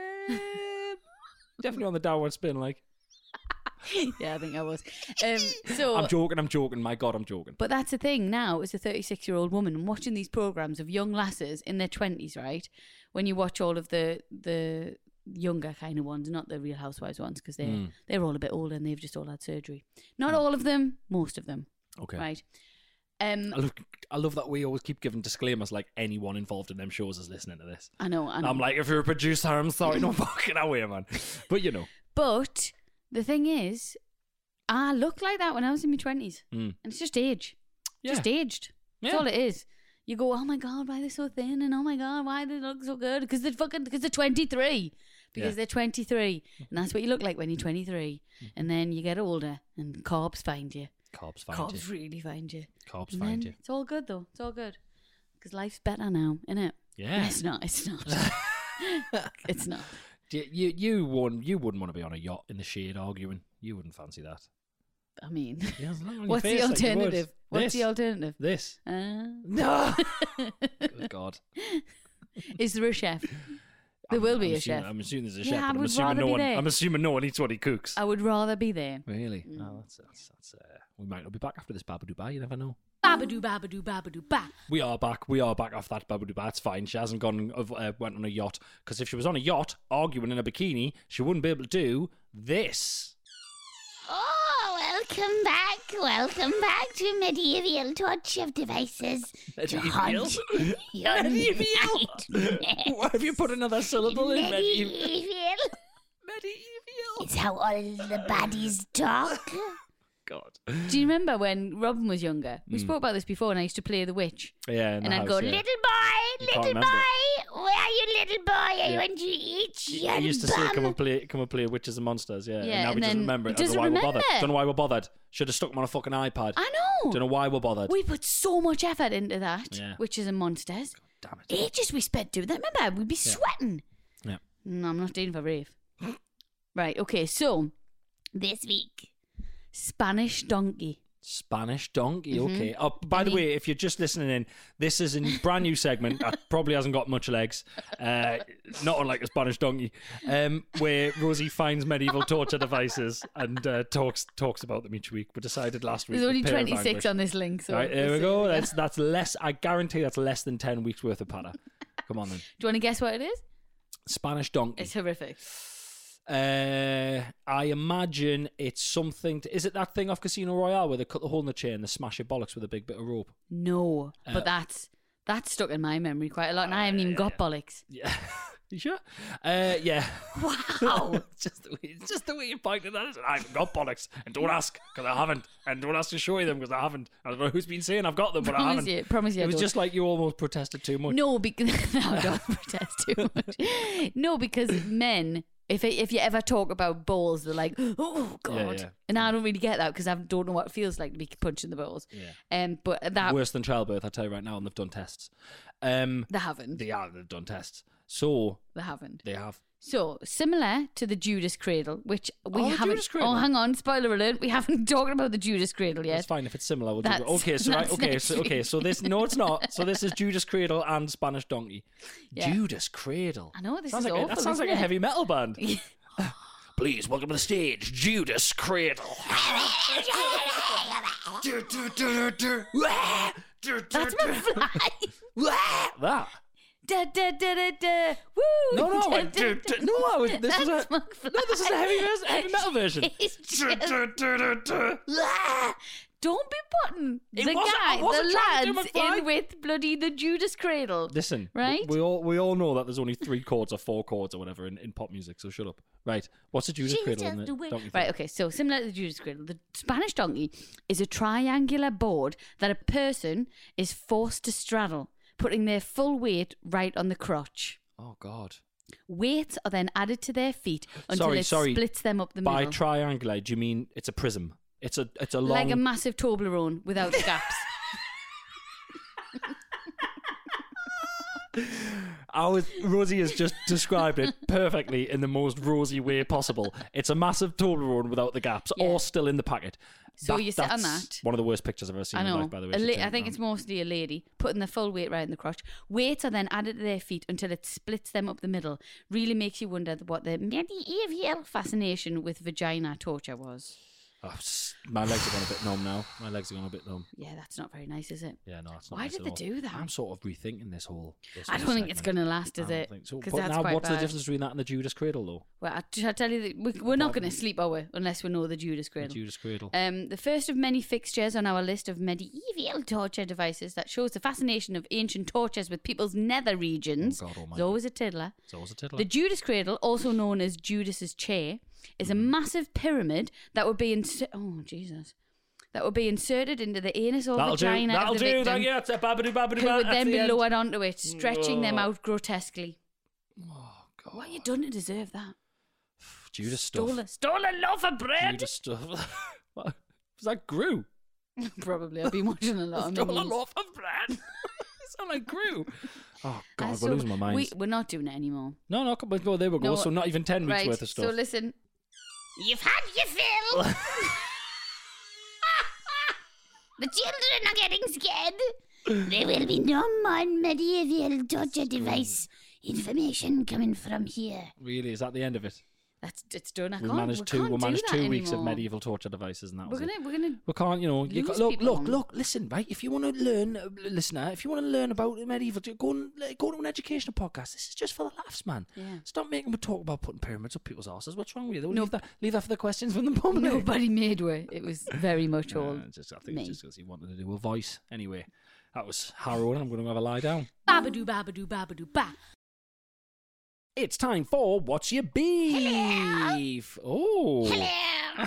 Definitely on the downward spin, like. Yeah, I think I was. Um, so, I'm joking, I'm joking. My God, I'm joking. but that's the thing now, as a thirty-six-year-old woman, and watching these programs of young lasses in their twenties, right? When you watch all of the the younger kind of ones, not the Real Housewives ones, because they're Mm. they're all a bit older and they've just all had surgery. Not all of them, most of them, Okay. right? Um, I love, I love that we always keep giving disclaimers like anyone involved in them shows is listening to this. I know, I know. I'm like, if you're a producer, I'm sorry, no fucking away, man. But you know. But the thing is, I looked like that when I was in my twenties, Mm. and it's just age, Yeah. just aged. That's Yeah. all it is. You go, oh my god, why are they so thin? And oh my god, why do they look so good? Because they're fucking, because they're twenty-three. Because Yeah. they're twenty-three, and that's what you look like when you're twenty-three. And then you get older, and carbs find you. Carbs find Carbs you. really find you. Carbs And find then you. It's all good though. It's all good. Because life's better now, innit? Yeah. It's not. It's not. It's not. Do You, you, you, wouldn't, you wouldn't want to be on a yacht in the shade arguing. You wouldn't fancy that. I mean, Yeah, it's not on your what's face the like you would. alternative? What's This. the alternative? This. Uh, No. Good God. is there a chef? There I'm- will be I'm a assuming- chef. I'm assuming there's a Yeah, chef. I but I'm would assuming rather no be one. there. I'm assuming no one eats what he cooks. I would rather be there. Really? Mm. Oh, that's that's that's. Uh, we might not be back after this Babadoo Bye. You never know. Babadoo, babadoo, babadoo, ba. We are back. We are back off that Babadoo Bye. It's fine. She hasn't gone. Uh, went on a yacht because if she was on a yacht arguing in a bikini, she wouldn't be able to do this. Oh, welcome back. Welcome back to medieval torch of devices. To haunt your Medieval. nightmares. Why have you put another syllable in medieval? Medieval. Medieval. It's how all the baddies talk. God. Do you remember when Robin was younger? We spoke about this before, and I used to play the witch. Yeah, in And the I'd house, go, yeah. Little boy, You can't little remember boy, where are you, little boy? I Yeah. want to eat your I used to say, bum. "Come and play, come and play Witches and Monsters." Yeah, Yeah, and now and he doesn't then remember it. he I don't know why doesn't we're bothered. remember. Don't know why we're bothered. Should have stuck him on a fucking iPad. I know. Don't know why we're bothered. We put so much effort into that, Yeah. Witches and Monsters. Damn it. Ages we spent doing that. Remember, we'd be sweating. Yeah. No, I'm not doing for Rave. Right, okay, so This week. Spanish donkey. Spanish donkey. Mm-hmm. Okay. Oh, by the Any- way, if you're just listening in, this is a brand new segment that probably hasn't got much legs. Uh, not unlike a Spanish donkey, um, where Rosie finds medieval torture devices and uh, talks talks about them each week. We decided last week. There's only with Pair of twenty-six Anguish. on this link. So Right, there we we'll go. see. That's that's less. I guarantee that's less than ten weeks worth of patter. Come on then. Do you want to guess what it is? Spanish donkey. It's horrific. Uh, I imagine it's something. To, is it that thing off Casino Royale where they cut the hole in the chair and they smash your bollocks with a big bit of rope? No, Uh, but that's that's stuck in my memory quite a lot, and I haven't even got bollocks. Yeah. You sure? Uh, yeah. Wow. it's just the way, it's just the way you pointed at it. I haven't got bollocks, and don't ask because I haven't, and don't ask to show you them because I haven't. I don't know who's been saying I've got them, but I Promise haven't. you, promise you I It was don't. just like you almost protested too much. No, because no, don't protest too much. No, because men, if if you ever talk about balls, they're like, oh god, Yeah, yeah. and I don't really get that because I don't know what it feels like to be punched in the balls. Yeah. Um, but that Worse than childbirth, I tell you right now, and they've done tests. Um, they haven't. they are. They've done tests. So They haven't. they have. So similar to the Judas Cradle, which we Oh, the haven't. Judas Cradle. Oh, hang on, spoiler alert! We haven't talked about the Judas Cradle yet. It's fine if it's similar. We'll do it. That's- Okay, so right, that's okay, next so okay, week. so this no, it's not. So this is Judas Cradle and Spanish Donkey. Yeah. Judas Cradle. I know, this sounds is like a, awful, that sounds like isn't a it? heavy metal band. Please welcome to the stage, Judas Cradle. That's McFly. that. da da da da da. Woo! No, no, Da, I, da, do, da. do, no. I was, this is That's a no. This is a heavy, vers- heavy metal version. It's Du- just- du- du- du- du. Ah, don't be putting It the wasn't- I guy, wasn't the trying to do lads McFly. in with bloody the Judas Cradle. Listen, Right? We, we all we all know that there's only three chords or four chords or whatever in, in pop music. So shut up. Right? What's a Judas Jesus Cradle in the the way- donkey? Right, okay, so similar to the Judas Cradle, the Spanish donkey is a triangular board that a person is forced to straddle, putting their full weight right on the crotch. Oh God. Weights are then added to their feet until Sorry, it sorry. splits them up the By middle. triangular, do you mean it's a prism? It's a it's a long. Like a massive Toblerone without the gaps. I was, Rosie has just described it perfectly in the most rosy way possible. It's a massive Toblerone without the gaps, Yeah. all still in the packet. So you sit on that's that. One of the worst pictures I've ever seen I in my know. life, by the way. A so la- turn I it think round. it's mostly a lady putting the full weight right in the crotch. Weights are then added to their feet until it splits them up the middle. Really makes you wonder what the medieval fascination with vagina torture was. Oh, s- my legs are going a bit numb now. My legs are going a bit numb. Yeah, that's not very nice, is it? Yeah, no, it's not. Why nice did at they all. do that? I'm sort of rethinking this whole. This I whole don't think it's segment. going to last, is I don't it? think so. Because But that's now, quite what's bad. the difference between that and the Judas Cradle, though? Well, I, I tell you, that we, we're not going to sleep, are we? Unless we know the Judas The Cradle. Judas Cradle. Um, the first of many fixtures on our list of medieval torture devices that shows the fascination of ancient tortures with people's nether regions. Oh, God almighty. There's always a tiddler. It's always a tiddler. The Judas Cradle, also known as Judas's chair, is a massive pyramid that would be inser- oh Jesus, that would be inserted into the anus or That'll do. vagina That'll of the do. victim, That, yeah, it's a babadoo, babadoo, who ba- would that's then the be end. lowered onto it, stretching them Oh. out grotesquely. Oh, God. What have you done to deserve that? Judas Stole stuff. a, stole a loaf of bread. Judas stuff. What? Was that Gru? Probably. I've been watching a lot of Stole a Minions. loaf of bread. Sound like Gru. Oh, God, Uh, we're so losing my minds. We, we're not doing it anymore. No, no, come on, go. There we go. No, so not even ten weeks right, worth of stuff. so listen. You've had your fill. The children are getting scared. There will be no more medieval torture device information coming from here. Really, is that the end of it? That's it's done. I We can't. managed we two. can't We do managed that two weeks of anymore. medieval torture devices, and that We're was gonna. it. We're gonna. We can't, you know. You lose got, look, people look, on- look. Listen, right? If you want to learn, uh, listener, if you want to learn about medieval, go and go to an educational podcast. This is just for the laughs, man. Yeah. Stop making me talk about putting pyramids up people's asses. What's wrong with you? No. Leave that. Leave that for the questions from the public. Nobody made way. It was very much all. Uh, just, I think me. it's just because he wanted to do a voice. Anyway, that was harrowing. I'm going to have a lie down. Babadoo, babadoo, babadoo, ba. It's time for What's Your Beef? Oh. Hello.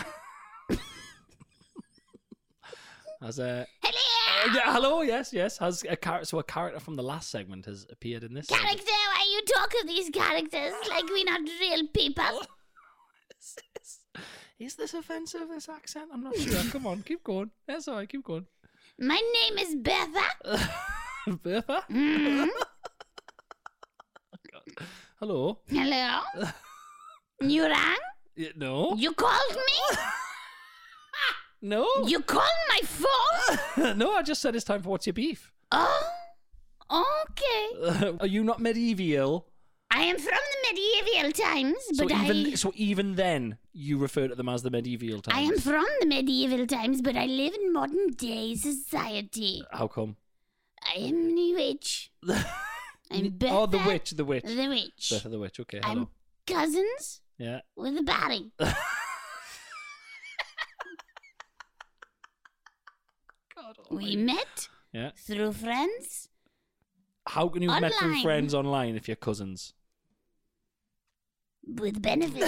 Has a Hello. uh, yeah, hello, yes, yes. Has a character so a character from the last segment has appeared in this segment. Character, why you talk of these characters like we're not real people? Is this, is this offensive, this accent? I'm not sure. Come on, keep going. That's all right, keep going. My name is Bertha. Bertha? Mm. Hello? Hello. You rang? Yeah, no? You called me? No? You called my phone? No, I just said it's time for What's Your Beef. Oh, okay. Are you not medieval? I am from the medieval times, So but even I... so even then you refer to them as the medieval times. I am from the medieval times, but I live in modern day society. How come? I am New Witch. I'm Bertha. Oh, the witch, the witch. The witch. Bertha the witch. Okay, hello. I'm cousins Yeah. with a Barry. God, We met yeah. through friends How can you have met through Online. friends online if you're cousins? with benefits.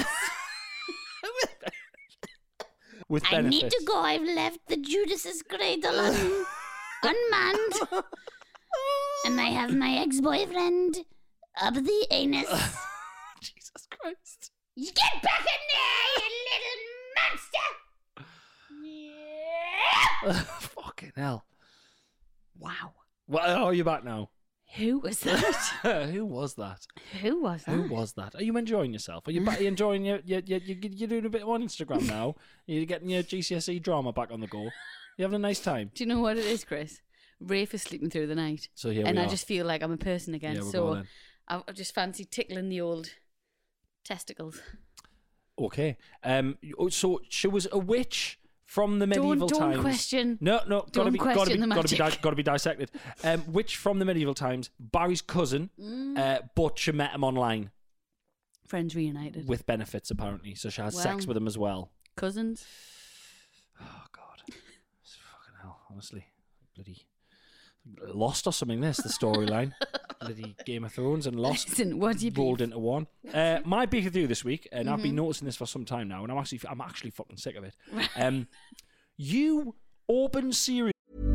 With I benefits. need to go. I've left the Judas's cradle un- unmanned. And I have my ex-boyfriend up the anus. Jesus Christ. You get back in there, you little monster! Yeah. Fucking hell. Wow. Well, are you back now? Who was that? Who was that? Who was that? Who was that? Are you enjoying yourself? Are you back, enjoying your, your, your, your, you're doing a bit on Instagram now? You're getting your G C S E drama back on the go? You having a nice time? Do you know what it is, Chris? Rafe is sleeping through the night. So here and we I are. just feel like I'm a person again. Yeah, we're so going in. I, I just fancy tickling the old testicles. Okay. Um. So she was a witch from the medieval don't, don't times. question. No, no, gotta don't be, gotta question be, the gotta be, magic. di- gotta be dissected. Um, which from the medieval times? Barry's cousin, Mm. uh, but she met him online Friends reunited. with benefits apparently, so she has Well. sex with him as well. Cousins. Oh God, it's fucking hell. Honestly, bloody Lost or something. This the storyline. Bloody Game of Thrones and Lost. Listen, what do you rolled beef? into one. Uh, my beef with you this week, and I've been Mm-hmm. noticing this for some time now, and I'm actually, I'm actually fucking sick of it. Um, you open cereal.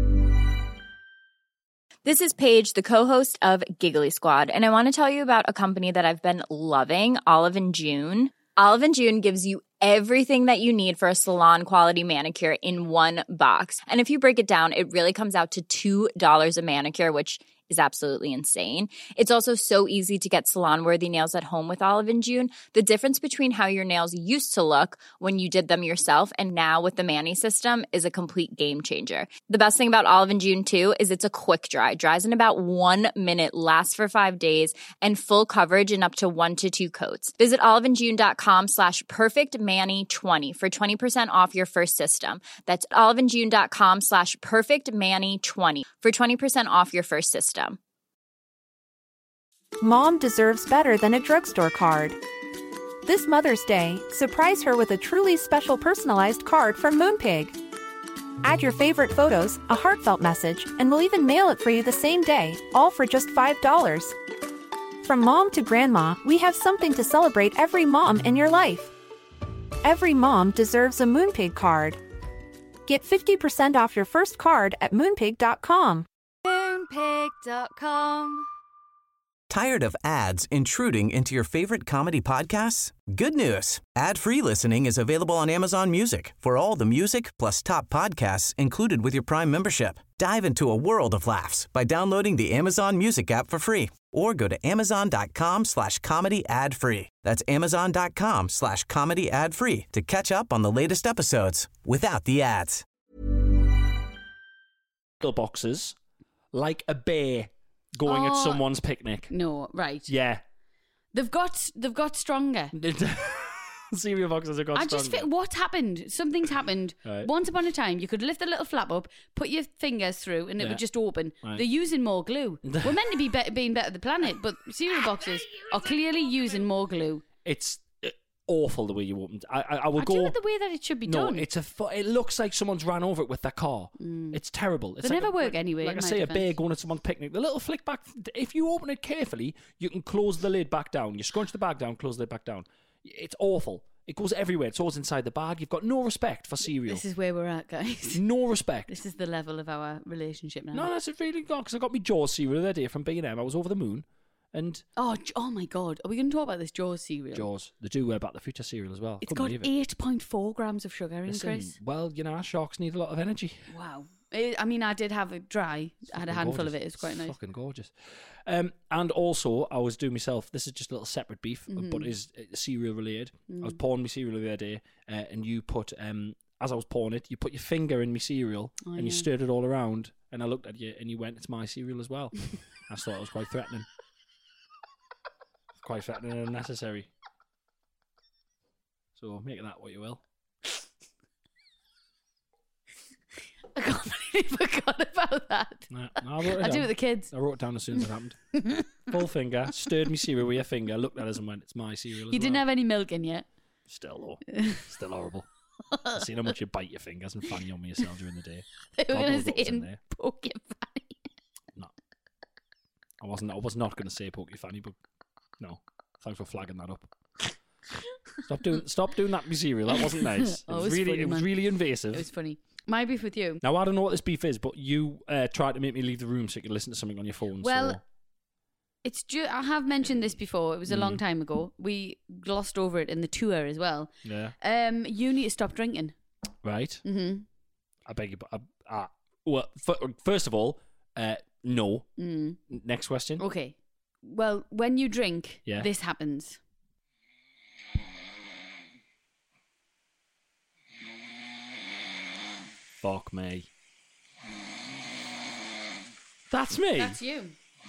This is Paige, the co-host of Giggly Squad, and I want to tell you about a company that I've been loving, Olive and June. Olive and June gives you everything that you need for a salon-quality manicure in one box. And if you break it down, it really comes out to two dollars a manicure, which is absolutely insane. It's also so easy to get salon-worthy nails at home with Olive and June. The difference between how your nails used to look when you did them yourself and now with the Mani system is a complete game changer. The best thing about Olive and June, too, is it's a quick dry. Dries in about one minute, lasts for five days, and full coverage in up to one to two coats. Visit oliveandjune.com slash perfectmani20 for twenty percent off your first system. That's oliveandjune.com slash perfectmani20 for twenty percent off your first system. Mom deserves better than a drugstore card. This Mother's Day, surprise her with a truly special personalized card from Moonpig. Add your favorite photos, a heartfelt message, and we'll even mail it for you the same day, all for just five dollars. From mom to grandma, we have something to celebrate every mom in your life. Every mom deserves a Moonpig card. Get fifty percent off your first card at moonpig dot com. Moonpig dot com. Tired of ads intruding into your favorite comedy podcasts? Good news. Ad-free listening is available on Amazon Music for all the music plus top podcasts included with your Prime membership. Dive into a world of laughs by downloading the Amazon Music app for free or go to amazon.com slash comedy ad free. That's amazon.com slash comedy ad free to catch up on the latest episodes without the ads. Boxes like a bear going at Oh, someone's picnic. No, right. Yeah. They've got they've got stronger. Cereal boxes have got I just stronger. feel what happened. Something's happened. Right. Once upon a time, you could lift the little flap up, put your fingers through, and it Yeah. would just open. Right. They're using more glue. We're meant to be, be- being better than the planet, but cereal boxes are clearly using more glue. It's uh, awful the way you opened. I, I, I will I go. do it the way that it should be no, done. it's a. Fu- it looks like someone's ran over it with their car. It's terrible. It's They like never a, work like, anyway, Like in I my say, a bear defence. going at someone's picnic. The little flick back. If you open it carefully, you can close the lid back down. You scrunch the bag down, close the lid back down. It's awful. It goes everywhere. It's always inside the bag. You've got no respect for cereal. This is where we're at, guys. No respect. This is the level of our relationship now. No, that's a really good because I got me Jaws cereal the other day from B and M. I was over the moon, and Oh, J- oh my God. Are we going to talk about this Jaws cereal? Jaws. They do uh, Back to the Future cereal as well. It's Couldn't got believe it. eight point four grams of sugar in, Listen, Chris. well, you know, our sharks need a lot of energy. Wow. I I mean, I did have it dry. I had a Fucking handful of gorgeous. it. It's quite nice. Fucking gorgeous. Um, and also, I was doing myself. This is just a little separate beef, Mm-hmm. but is uh, cereal related. I Mm. was pouring my cereal the other day, uh, and you put um, as I was pouring it, you put your finger in my cereal, Oh, and you yeah. stirred it all around. And I looked at you, and you went, "It's my cereal as well." I just thought it was quite threatening. Quite threatening and unnecessary. So make of that what you will. I completely forgot about that. No, no, I, wrote it I do down. with the kids. I wrote it down as soon as it happened. Full finger, stirred me cereal with your finger, looked at us and went, "It's my cereal as You didn't well." have any milk in yet. Still though. Still horrible. I've seen how much you bite your fingers and fanny on me yourself during the day. They were God going knows to what say was in and there. poke your fanny. No. I wasn't I was not gonna say poke your fanny, but no. Thanks for flagging that up. Stop doing stop doing that with cereal. That wasn't nice. It Oh, was it was really funny, it was man. really invasive. It was funny. My beef with you. Now I don't know what this beef is, but you uh, tried to make me leave the room so you could listen to something on your phone. Well, so. It's ju- I have mentioned this before. It was a long Mm. time ago. We glossed over it in the tour as well. Yeah. Um, you need to stop drinking. Right. Mm-hmm. I beg you. Uh, uh, well, f- first of all, uh, no. Mm. Next question. Okay. Well, when you drink, Yeah. this happens. Fuck me. That's me. That's you.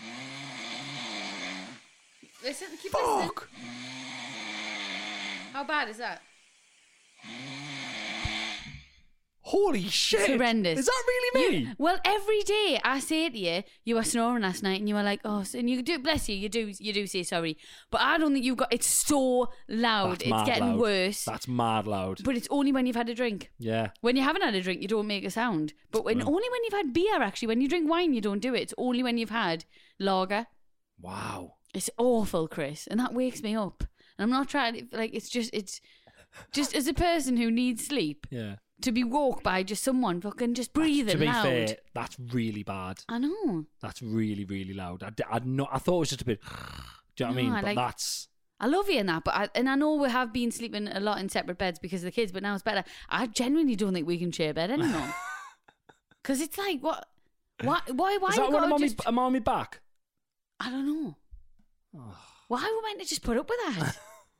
Listen, keep Fuck. listening. How bad is that? Holy shit. It's horrendous. Is that really me? You, well, every day I say to you, you were snoring last night and you were like, oh, and you do, bless you, you do you do say sorry. But I don't think you've got, it's so loud. That's it's mad getting loud. worse. That's mad loud. But it's only when you've had a drink. Yeah. When you haven't had a drink, you don't make a sound. But when Mm. only when you've had beer, actually. When you drink wine, you don't do it. It's only when you've had lager. Wow. It's awful, Chris. And that wakes me up. And I'm not trying to, like, it's just, it's just as a person who needs sleep. Yeah. To be woke by just someone fucking just breathing To be loud. fair, that's really bad. I know. That's really, really loud. I, d- I, not, I thought it was just a bit... Do you know what I No, mean? I But like- that's... I love you in that, but I, and I know we have been sleeping a lot in separate beds because of the kids, but now it's better. I genuinely don't think we can share a bed anymore. Because it's like, what? Why? Why? Why? Is you that when gotta I'm on, just, me, I'm on me back? I don't know. Why are we meant to just put up with that?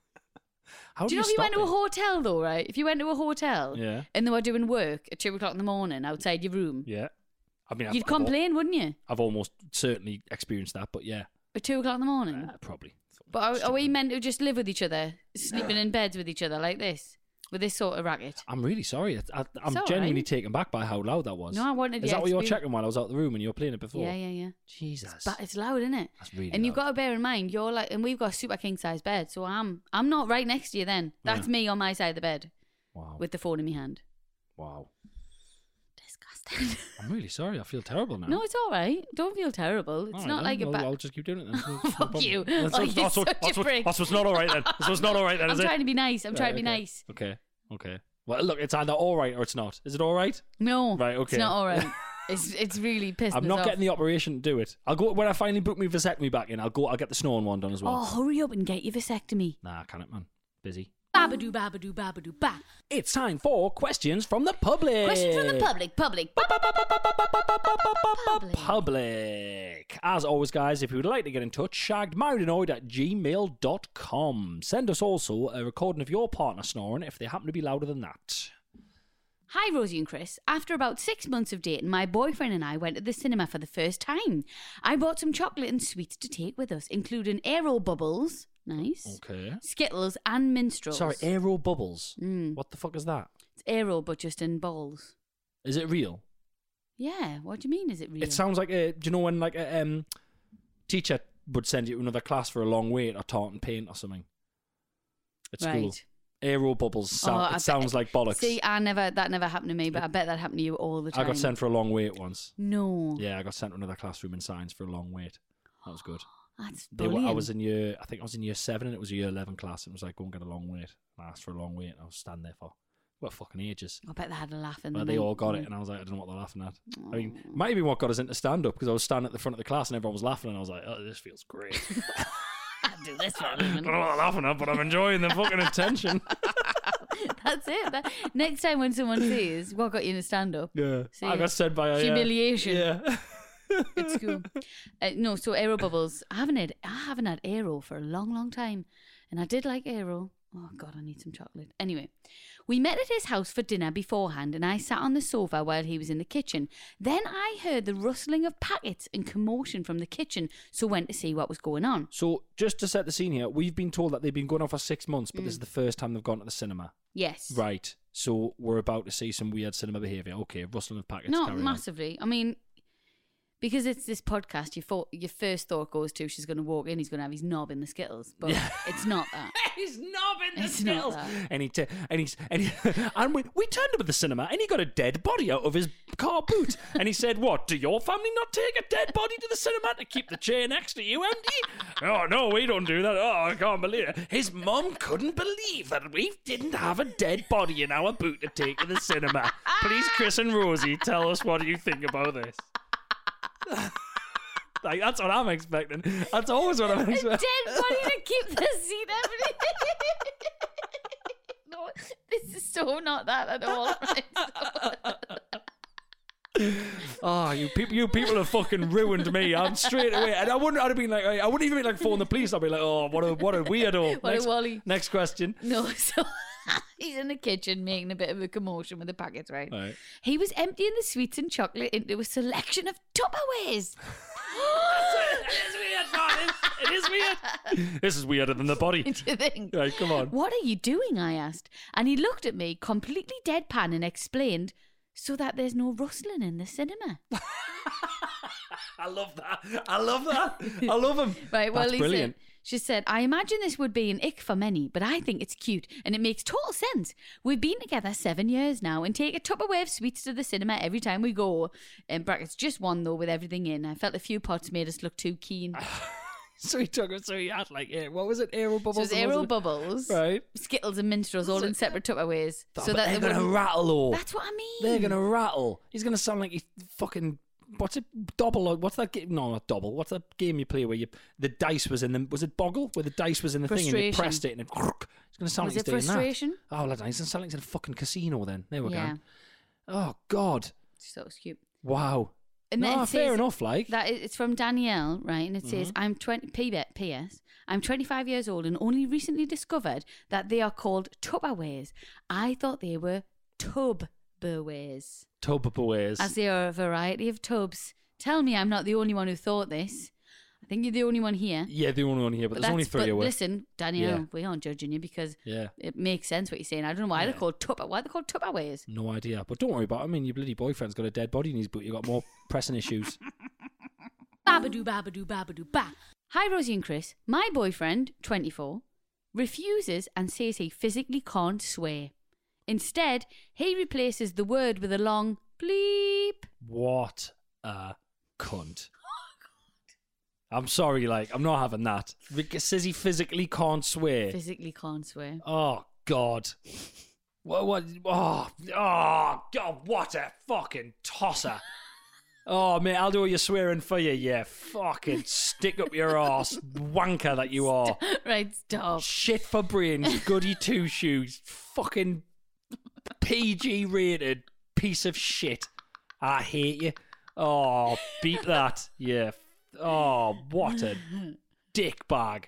How do you do know if you stop went to a it? hotel though, right? If you went to a hotel Yeah. and they were doing work at two o'clock in the morning outside your room, Yeah. I mean, I've, you'd I've al- complain, wouldn't you? I've almost certainly experienced that, but yeah. At two o'clock in the morning? Uh, probably. But are, are we meant to just live with each other, sleeping in beds with each other like this? With this sort of racket? I'm really sorry. I, I, I'm It's all genuinely right. taken back by how loud that was. No, I wanted Is yeah, that what to you were be- checking while I was out the room and you were playing it before? Yeah, yeah, yeah. Jesus. But it's loud, isn't it? That's really And you've loud. got to bear in mind, you're like, and we've got a super king size bed, so I'm, I'm not right next to you. Then that's Yeah. me on my side of the bed, Wow. with the phone in my hand. Wow. Disgusting. I'm really sorry. I feel terrible now. No, it's all right. Don't feel terrible. It's All right not then. like a Well, bad. I'll just keep doing it then. No Fuck problem. you. That's, Oh, that's, you're that's, what- such a that's, what- prick. that's what's not all right then. That's what's not all right then, I'm is it? trying to be nice. I'm trying to be Right, okay. nice. Okay. Okay. Well, look, it's either all right or it's not. Is it all right? No, Right, okay. it's not all right. It's it's really pissed I'm us not off. getting the operation to do it. I'll go when I finally book my vasectomy back in. I'll go. I'll get the snoring one done as well. Oh, hurry up and get your vasectomy. Nah, I can't, man. Busy. Babadoo, babadoo, babadoo, ba. It's time for questions from the public. Question from the public. Public. Public. Public. As always, guys, if you would like to get in touch, shaggedmarriedannoyed at gmail dot com. Send us also a recording of your partner snoring if they happen to be louder than that. Hi, Rosie and Chris. After about six months of dating, my boyfriend and I went to the cinema for the first time. I bought some chocolate and sweets to take with us, including Aero Bubbles, nice, Okay. Skittles and Minstrels. Sorry, Aero Bubbles. Mm. What the fuck is that? It's Aero, but just in balls. Is it real? Yeah, what do you mean, is it real? It sounds like a. Do you know when like a um, teacher would send you to another class for a long wait or taught and paint or something at school? Right. Aero Bubbles. Sound, Oh, I it bet- sounds like bollocks. See, I never, that never happened to me, but I bet that happened to you all the time. I got sent for a long wait once. No. Yeah, I got sent to another classroom in science for a long wait. That was good. That's They were, brilliant. I was in year, I think I was in year seven, and it was a year eleven class, and it was like, go and get a long wait. And I asked for a long wait, and I was standing there for what fucking ages. I bet they had a laugh in But the they night. all got it, and I was like, I don't know what they're laughing at. I mean, it might have been what got us into stand up because I was standing at the front of the class and everyone was laughing, and I was like, oh, this feels great. I do this for a I living. don't know what they're laughing at, but I'm enjoying the fucking attention. That's it. That, next time when someone says, what got you in a stand-up? Yeah. See, I got sent by a humiliation. Yeah. At school. Uh, no, so Aero Bubbles. I haven't had I haven't had Aero for a long, long time, and I did like Aero. Oh God, I need some chocolate. Anyway, we met at his house for dinner beforehand, and I sat on the sofa while he was in the kitchen. Then I heard the rustling of packets and commotion from the kitchen, so went to see what was going on. So just to set the scene here, we've been told that they've been going on for six months, but Mm. this is the first time they've gone to the cinema. Yes. Right. So we're about to see some weird cinema behaviour. Okay, rustling of packets. Not carry on. massively. I mean, because it's this podcast, your, thought, your first thought goes to she's going to walk in, he's going to have his knob in the Skittles, but it's not that. He's knob in the It's not Skittles. that. And he t- and he's and, he, and we, we turned up at the cinema and he got a dead body out of his car boot. And he said, "What? Do your family not take a dead body to the cinema to keep the chair next to you empty?" "Oh no, we don't do that." "Oh, I can't believe it." His mum couldn't believe that we didn't have a dead body in our boot to take to the cinema. Please, Chris and Rosie, tell us what you think about this. Like, that's what I'm expecting. That's always what I'm A expecting. dead body to keep the seat empty. No, this is so not that at all. Oh, you people! You people have fucking ruined me. I'm straight away, and I wouldn't. I'd have been like, I wouldn't even be like phone the police. I'd be like, oh, what a what a weirdo. What a next, wally. Next question. No, so he's in the kitchen making a bit of a commotion with the packets, right? Right. He was emptying the sweets and chocolate into a selection of Tupperwares. It is weird, Martin. It is weird. This is weirder than the body. Do you think? Right, come on. What are you doing? I asked. And he looked at me completely deadpan and explained, so that there's no rustling in the cinema. I love that. I love that. I love him. Right, well, That's Lisa, brilliant. she said, I imagine this would be an ick for many, but I think it's cute and it makes total sense. We've been together seven years now and take a Tupperware of sweets to the cinema every time we go. In brackets, just one though, with everything in. I felt a few pots made us look too keen. So he took it, so he had like, air, what was it, Aero Bubbles? So it was and Aero was it- Bubbles, Right. Skittles and Minstrels all in separate Tupperwares. Oh, so but that they're they going to wouldn't- rattle, though. That's what I mean. They're going to rattle. He's going to sound like he's fucking... What's it? Double? or- What's that game? No, not double. What's that game you play where you the dice was in the... Was it Boggle? Where the dice was in the thing and you Frustration. pressed it and it... It's going to sound Was like it he's doing Frustration? that. Oh, well, he's going to sound like he's in a fucking casino then. There we Yeah. go. Oh, God. So it was cute. Wow. And then No, it fair says enough, like. that is- it's from Danielle, right? And it says, Mhm. "I'm twenty. P S. I'm twenty-five years old and only recently discovered that they are called Tupperwares. I thought they were Tubberwares, Tupperwares. as they are a variety of tubs. Tell me, I'm not the only one who thought this. I think you're the only one here. Yeah, the only one here, but, But there's only that's- three but of us. listen, Danielle, Yeah. we aren't judging you because Yeah. it makes sense what you're saying. I don't know why they're Yeah. called Tupper. Why they're called Tupperwares? No idea. But don't worry about it. I mean, your bloody boyfriend's got a dead body in his boot. You've got more pressing issues. Babadoo, babadoo, babadoo, ba. Hi, Rosie and Chris. My boyfriend, twenty-four, refuses and says he physically can't swear. Instead, he replaces the word with a long bleep. What a cunt. I'm sorry, like, I'm not having that. Rick says he physically can't swear. Physically can't swear. Oh, God. What, what, oh, oh, God, what a fucking tosser. Oh, mate, I'll do all your swearing for you, yeah. Fucking stick up your arse, wanker that you are. Right, stop. Shit for brains, goody two shoes, fucking P G rated piece of shit. I hate you. Oh, beat that. Yeah. Oh, what a dick bag.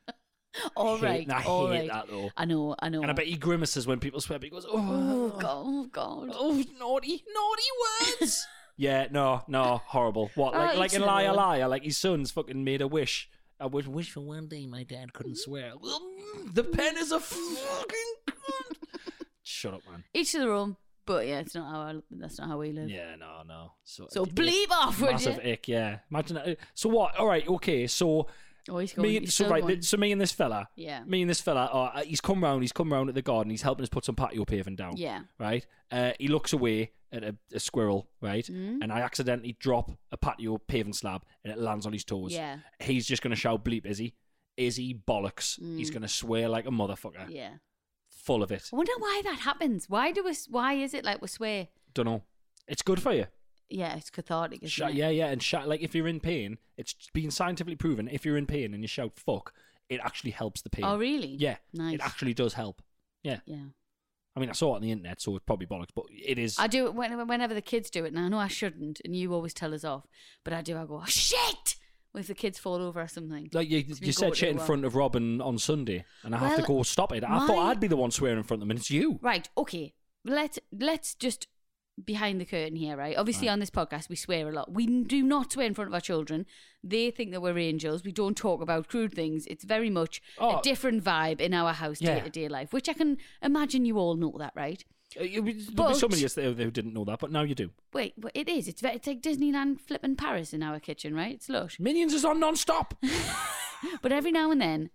All hate, right, I all hate right. that though. I know, I know. And I bet he grimaces when people swear. But he goes, Oh, oh, God, oh, God. oh, naughty, naughty words. Yeah, no, no, horrible. What, Oh, like, like each in their Liar own. Liar, like his son's fucking made a wish. I would wish for one day my dad couldn't swear. The pen is a fucking cunt. Shut up, man. Each to their own. But yeah, it's not how I, that's not how we live. Yeah, no, no. So, So bleep off, would massive you? ick, yeah. Imagine that. So what? All right, okay. So Oh, he's going. me, he's so still right. going. th- So me and this fella, Yeah. me and this fella, uh, he's come round. He's come round at the garden. He's helping us put some patio paving down. Yeah. Right. Uh, he looks away at a, a squirrel. Right. Mm. And I accidentally drop a patio paving slab, and it lands on his toes. Yeah. He's just gonna shout bleep. Is he? Is he bollocks? He's Mm. gonna swear like a motherfucker. Yeah. Full of it. I wonder why that happens. Why do we? Why is it like we swear? Don't know. It's good for you. Yeah, it's cathartic. Isn't Shout, it? yeah, yeah, and shout, like if you're in pain, it's been scientifically proven. If you're in pain and you shout "fuck," it actually helps the pain. Oh, really? Yeah, Nice. it actually does help. Yeah, Yeah. I mean, I saw it on the internet, so it's probably bollocks, but it is. I do it when, whenever the kids do it. Now I know I shouldn't, and you always tell us off. But I do. I go, oh, shit! If the kids fall over or something. Like you, It's been you said go shit too in well. front of Robin on Sunday, and I have to Well, go stop it. I my- thought I'd be the one swearing in front of them, and it's you. Right. Okay. Let's let's just behind the curtain here, right? Obviously, Right. on this podcast, we swear a lot. We do not swear in front of our children. They think that we're angels. We don't talk about crude things. It's very much Oh. a different vibe in our house Yeah. day to day life, which I can imagine you all know that, right? Uh, you- There'll be But- somebody else there who didn't know that, but now you do. Wait, but it is. It's very, it's like Disneyland flipping Paris in our kitchen, right? It's lush. Minions is on non-stop. But every now and then,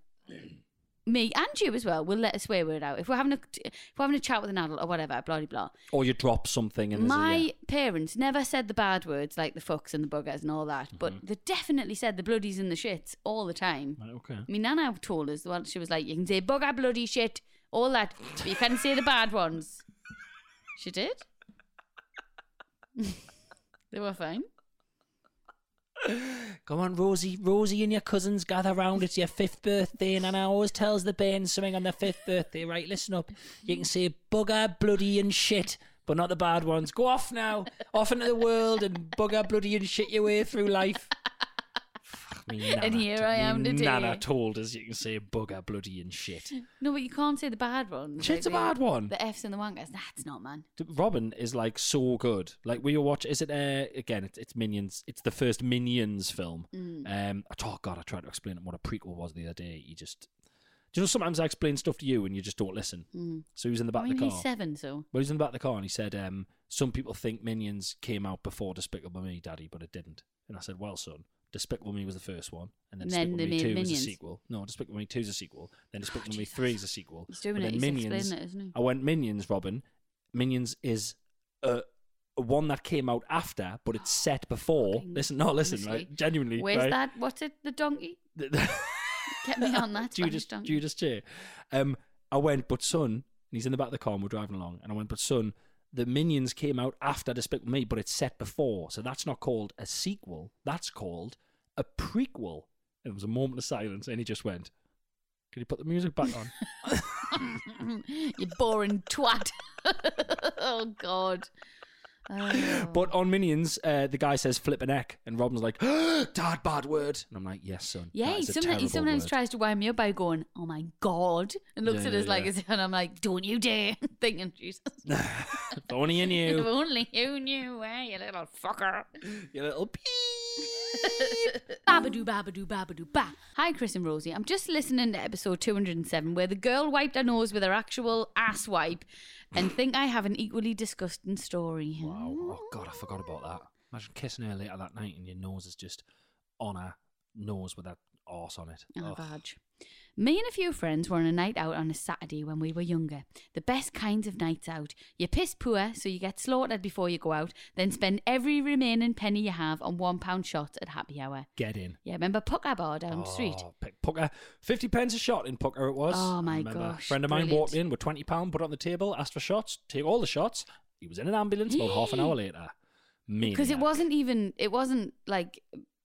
me and you as well will let a swear word out if we're having a if we're having a chat with an adult or whatever. Blah blah blah. Or you drop something and there's a- My yeah. parents never said the bad words like the fucks and the buggers and all that, but they definitely said the bloodies and the shits all the time. Right, okay. I mean, Nana told us, well, she was like, you can say bugger, bloody, shit, all that, but you can't say the bad ones. She did. They were fine. Come on, Rosie. Rosie and your cousins gather round. It's your fifth birthday, and Anna always tells the bairns something on their fifth birthday. Right, listen up. You can say bugger, bloody, and shit, but not the bad ones. Go off now. Off into the world and bugger, bloody, and shit your way through life. Fuck me, Nana. And here I am Me today. Nana told us you can say bugger, bloody, and shit. No, but you can't say the bad ones. Shit's like a the- bad one. The F's and the wankers. That's not, man. Robin is like so good. Like we watch, is it uh, again? It's, it's Minions. It's the first Minions film. Mm. Um, oh god, I tried to explain what a prequel was the other day. You just, do you know sometimes I explain stuff to you and you just don't listen. Mm. So he was in the back I mean, of the car. he's seven, so. Well, he was in the back of the car and he said, um, some people think Minions came out before Despicable Me, Daddy, but it didn't. And I said, well, son, Despicable Me was the first one, and then And then Despicable they Me made two Minions. was a sequel. No, Despicable Me two is a sequel. Then Despicable Me three is a sequel. He's doing But it. then He's Minions, explaining it, isn't he? I went Minions, Robin. Minions is a, a one that came out after, but it's set before. Fucking Listen, no, listen, honestly. right? Genuinely, Where's right? that? What's it? The donkey? Get me on that. Judas, Spanish donkey. Judas J. Um, I went, but son, and he's in the back of the car and we're driving along, and I went, but son, the Minions came out after Despicable Me, but it's set before, so that's not called a sequel. That's called a prequel. And it was a moment of silence, and he just went, "Can you put the music back on?" You boring twat. Oh, God. Oh. But on Minions, uh, the guy says flip an egg, and Robin's like, "Dad, bad word." And I'm like, "Yes, son." Yeah, that he is a sometimes, he terrible sometimes word." tries to wind me up by going, "Oh my God," and looks Yeah, at us yeah, like, yeah. and I'm like, "Don't you dare!" Thinking, Jesus, If only you knew. if only you knew, eh, you little fucker. You little pee. Babadoo, babadoo, babadoo, ba. Hi, Chris and Rosie. I'm just listening to episode two hundred seven where the girl wiped her nose with her actual ass wipe and think I have an equally disgusting story. Wow. Oh, God, I forgot about that. Imagine kissing her later that night and your nose is just on her nose with that arse on it. Oh, Ugh. Vag. Me and a few friends were on a night out on a Saturday when we were younger. The best kinds of nights out. You piss poor, so you get slaughtered before you go out, then spend every remaining penny you have on one pound shots at happy hour. Get in. Yeah, remember Pucker Bar down the street? Oh, P- Pucker. fifty pence a shot in Pucker it was. Oh, my I remember gosh, A friend of mine brilliant. walked in with twenty pounds, put it on the table, asked for shots, take all the shots. He was in an ambulance about half an hour later. Because it Maniac. wasn't even, it wasn't like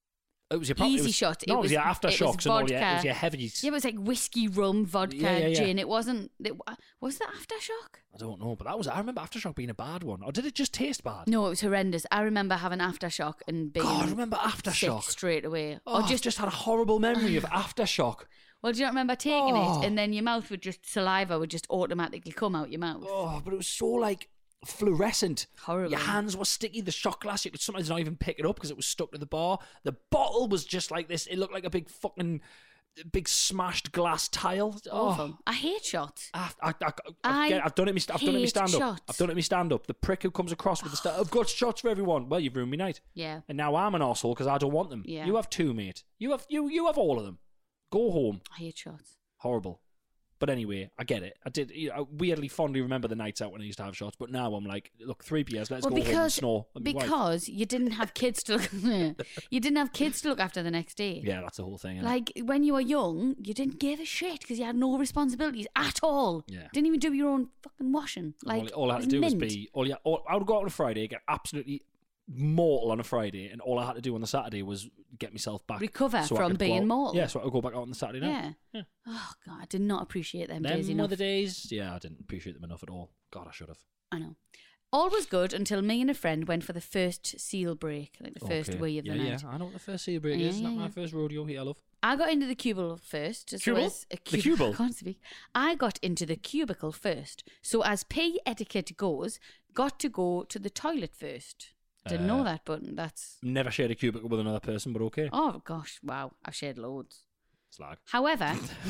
It was your pro- it easy was- shot. No, it was, your it aftershocks was and all your, it vodka. was your heavies. Yeah, it was like whiskey, rum, vodka, Yeah, yeah, yeah. gin. It wasn't, it, was that aftershock? I don't know, but that was. I remember aftershock being a bad one. Or did it just taste bad? No, it was horrendous. I remember having aftershock and being God, I remember sick aftershock. straight away. Oh, or just just, just had a horrible memory of aftershock. well, do you not remember taking Oh. it and then your mouth would just, saliva would just automatically come out your mouth? Oh, but it was so like fluorescent. Horrible. Your hands were sticky. The shot glass, you could sometimes not even pick it up because it was stuck to the bar. The bottle was just like this. It looked like a big fucking, big smashed glass tile. Awful. Oh, I hate shots. I, I, I, I I've, I've done it. in my st- I've done it. in my hate stand up. shots. I've done it. in my stand up. The prick who comes across with the stand. I've got shots for everyone. Well, you've ruined my night. Yeah. And now I'm an arsehole because I don't want them. Yeah. You have two, mate. You have you. You have all of them. Go home. I hate shots. Horrible. But anyway, I get it. I did. You know, I weirdly fondly remember the nights out when I used to have shots. But now I'm like, look, three beers. Let's well, go home and because snore. Let me wife. because you didn't have kids to look. You didn't have kids to look after the next day. Yeah, that's the whole thing. Innit? Like when you were young, you didn't give a shit because you had no responsibilities at all. Yeah. Didn't even do your own fucking washing. Like all, all I it had to do was mint. be. All, yeah, all, I would go out on a Friday, get absolutely mortal on a Friday, and all I had to do on the Saturday was get myself back, Recover so I from could go being out- mortal. Yeah, so I could go back out on the Saturday night. Yeah. Oh god, I did not appreciate them, Them days were enough. the days. Yeah, I didn't appreciate them enough at all. God, I should have. I know. All was good until me and a friend went for the first seal break, like the first Okay. wee of the yeah, night. Yeah, I know what the first sea break Yeah, is. Isn't yeah, that my yeah. first rodeo here, love? I got into the cubicle first. So Cubicle? as a The cub- cubicle? I can't speak. I got into the cubicle first. So as pee etiquette goes, got to go to the toilet first. Didn't Uh, know that, but that's... Never shared a cubicle with another person, but okay. Oh, gosh, wow. I've shared loads. Slag. However,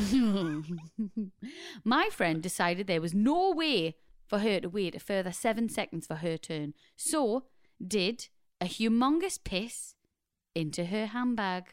my friend decided there was no way for her to wait a further seven seconds for her turn. So, did a humongous piss into her handbag.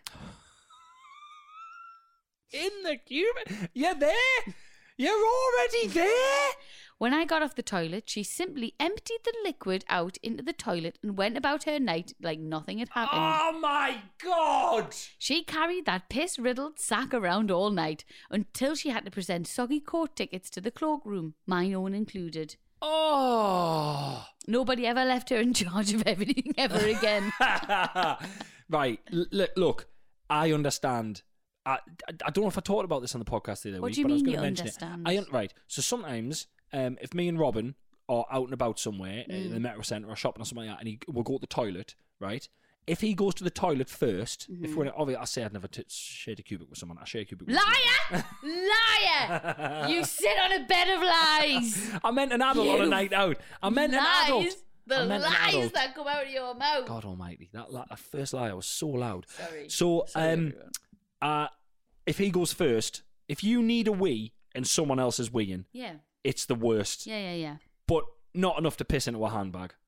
In the cubicle? You're there? You're already there? When I got off the toilet, she simply emptied the liquid out into the toilet and went about her night like nothing had happened. Oh my God! She carried that piss-riddled sack around all night until she had to present soggy court tickets to the cloakroom, mine own included. Oh! Nobody ever left her in charge of everything ever again. Right, L- look, look, I understand. I, I, I don't know if I talked about this on the podcast the other What week, do you but I was mean going to you mention understand? it. I un- right, so sometimes um, if me and Robin are out and about somewhere uh, in the Mm. Metro Centre or shopping or something like that, and he will go to the toilet, right? If he goes to the toilet first, if Mhm. we're obviously, I say I'd never t- shared a cubicle with someone. I share a cubicle. Liar! Liar! You sit on a bed of lies. I meant an adult on a You night out. I meant lies. an adult. The I meant an lies adult. that come out of your mouth. God Almighty, that, la- that first lie was so loud. Sorry. So, Sorry, um, everyone. uh, if he goes first, if you need a wee and someone else is weeing, Yeah. it's the worst. Yeah, yeah, yeah. But not enough to piss into a handbag.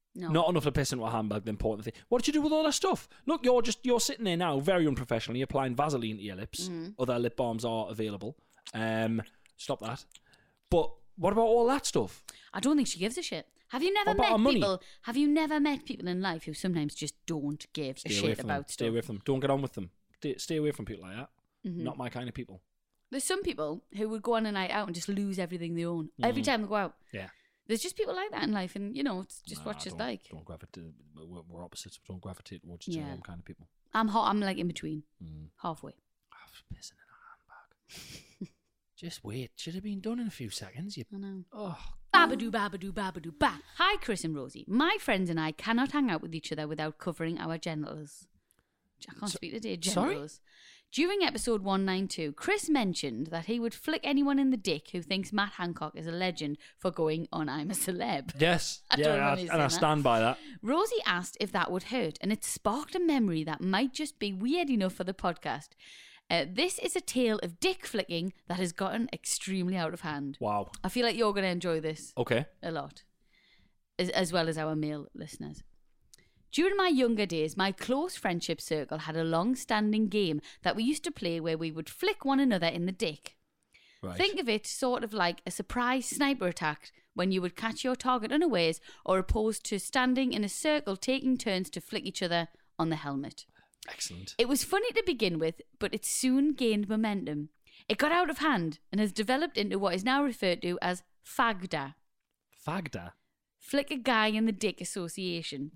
No. Not enough to piss into a handbag, the important thing. What did you do with all that stuff? Look, you're just you're sitting there now, very unprofessionally, applying Vaseline to your lips. Mm. Other lip balms are available. Um, stop that. But what about all that stuff? I don't think she gives a shit. Have you never What about our met money? people? Have you never met people in life who sometimes just don't give Stay a away shit from about them. stuff? Stay away from them. Don't get on with them. Stay, stay away from people like that. Mhm. Not my kind of people. There's some people who would go on a night out and just lose everything they own every Mhm. time they go out. Yeah. There's just people like that in life, and you know, it's just Nah, what she's don't, like. Don't gravitate. We're, we're opposites. Don't gravitate towards each Yeah. other. I'm kind of people. I'm hot. I'm like in between, Mm. halfway. I'm pissing in a handbag. Just wait. Should have been done in a few seconds. You. I know. Oh. Babadoo, babadoo, babadoo, ba. Hi, Chris and Rosie. My friends and I cannot hang out with each other without covering our genitals. I can't So- speak today. sorry? Genitals. During episode one ninety-two, Chris mentioned that he would flick anyone in the dick who thinks Matt Hancock is a legend for going on I'm a Celeb. Yes. I yeah, don't know I- when he's and I saying that. stand by that. Rosie asked if that would hurt, and it sparked a memory that might just be weird enough for the podcast. Uh, this is a tale of dick flicking that has gotten extremely out of hand. Wow. I feel like you're going to enjoy this Okay. a lot, as, as well as our male listeners. During my younger days, my close friendship circle had a long-standing game that we used to play where we would flick one another in the dick. Right. Think of it sort of like a surprise sniper attack when you would catch your target unawares, or opposed to standing in a circle taking turns to flick each other on the helmet. Excellent. It was funny to begin with, but it soon gained momentum. It got out of hand and has developed into what is now referred to as Fagda. Fagda. Flick a guy in the dick association.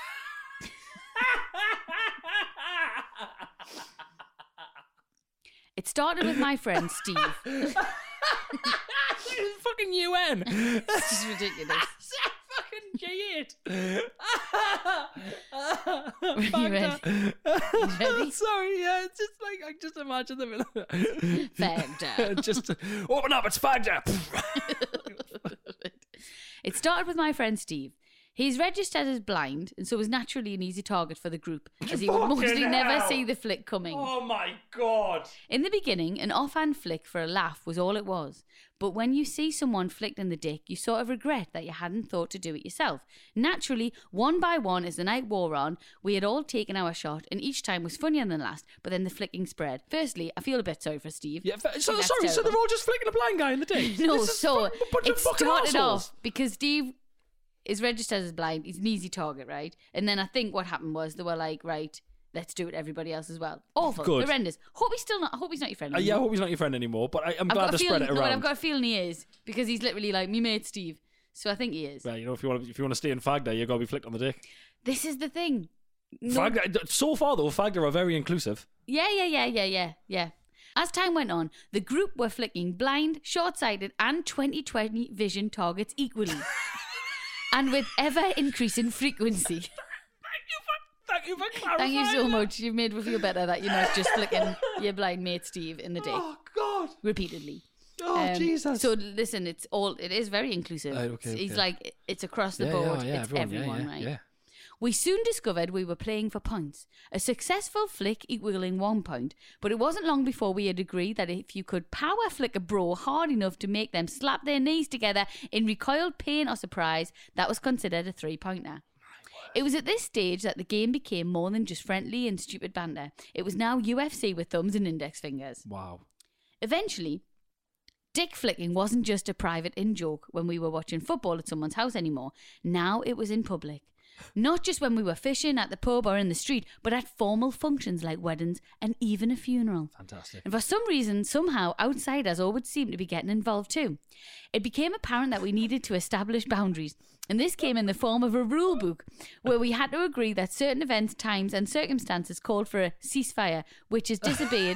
It started with my friend Steve. Fucking U N. It's just ridiculous. Fucking G eight. You ready? You ready? Sorry, yeah, it's just like I just imagine them. Fagda. Just open up, it's Fagda. It started with my friend Steve. He's registered as blind, and so was naturally an easy target for the group, as he would Fucking mostly never hell. see the flick coming. Oh my god. In the beginning, an offhand flick for a laugh was all it was. But when you see someone flicked in the dick, you sort of regret that you hadn't thought to do it yourself. Naturally, one by one, as the night wore on, we had all taken our shot, and each time was funnier than the last, but then the flicking spread. Firstly, I feel a bit sorry for Steve. Yeah, fa- I so, think sorry, that's so they're terrible. all just flicking a blind guy in the dick? No, This is so fucking a bunch it of fucking started arseholes. off because Steve is registered as blind. He's an easy target, right? And then I think what happened was they were like, right, let's do it everybody else as well. Awful. Good. Horrendous. Hope he's still not, I hope he's not your friend Uh, yeah, I anymore. hope he's not your friend anymore, but I, I'm I've glad got a to feeling, spread it no, but around. I've got a feeling he is, because he's literally like, me mate Steve. So I think he is. Right, you know, if you want to, if you want to stay in Fagda, you got to be flicked on the dick. This is the thing. No- Fagda, so far though, Fagda are very inclusive. Yeah, yeah, yeah, yeah, yeah, yeah. As time went on, the group were flicking blind, short-sighted, and twenty twenty vision targets equally, and with ever-increasing frequency. Thank you for clarifying. Thank you so that. much. You've made me feel better that you're not just flicking your blind mate Steve in the dick Oh God. repeatedly. Oh Um, Jesus. So listen, it's all. It is very inclusive. Right, okay, It's okay. like it's across the Yeah, board. yeah, yeah, it's everyone, yeah, everyone, yeah, right? yeah. We soon discovered we were playing for points. A successful flick equaling one point, but it wasn't long before we had agreed that if you could power flick a bro hard enough to make them slap their knees together in recoiled pain or surprise, that was considered a three-pointer. It was at this stage that the game became more than just friendly and stupid banter. It was now U F C with thumbs and index fingers. Wow. Eventually, dick flicking wasn't just a private in-joke when we were watching football at someone's house anymore. Now it was in public. Not just when we were fishing at the pub or in the street, but at formal functions like weddings and even a funeral. Fantastic. And for some reason, somehow, outsiders always seemed to be getting involved too. It became apparent that we needed to establish boundaries, and this came in the form of a rule book, where we had to agree that certain events, times, and circumstances called for a ceasefire, which is disobeyed.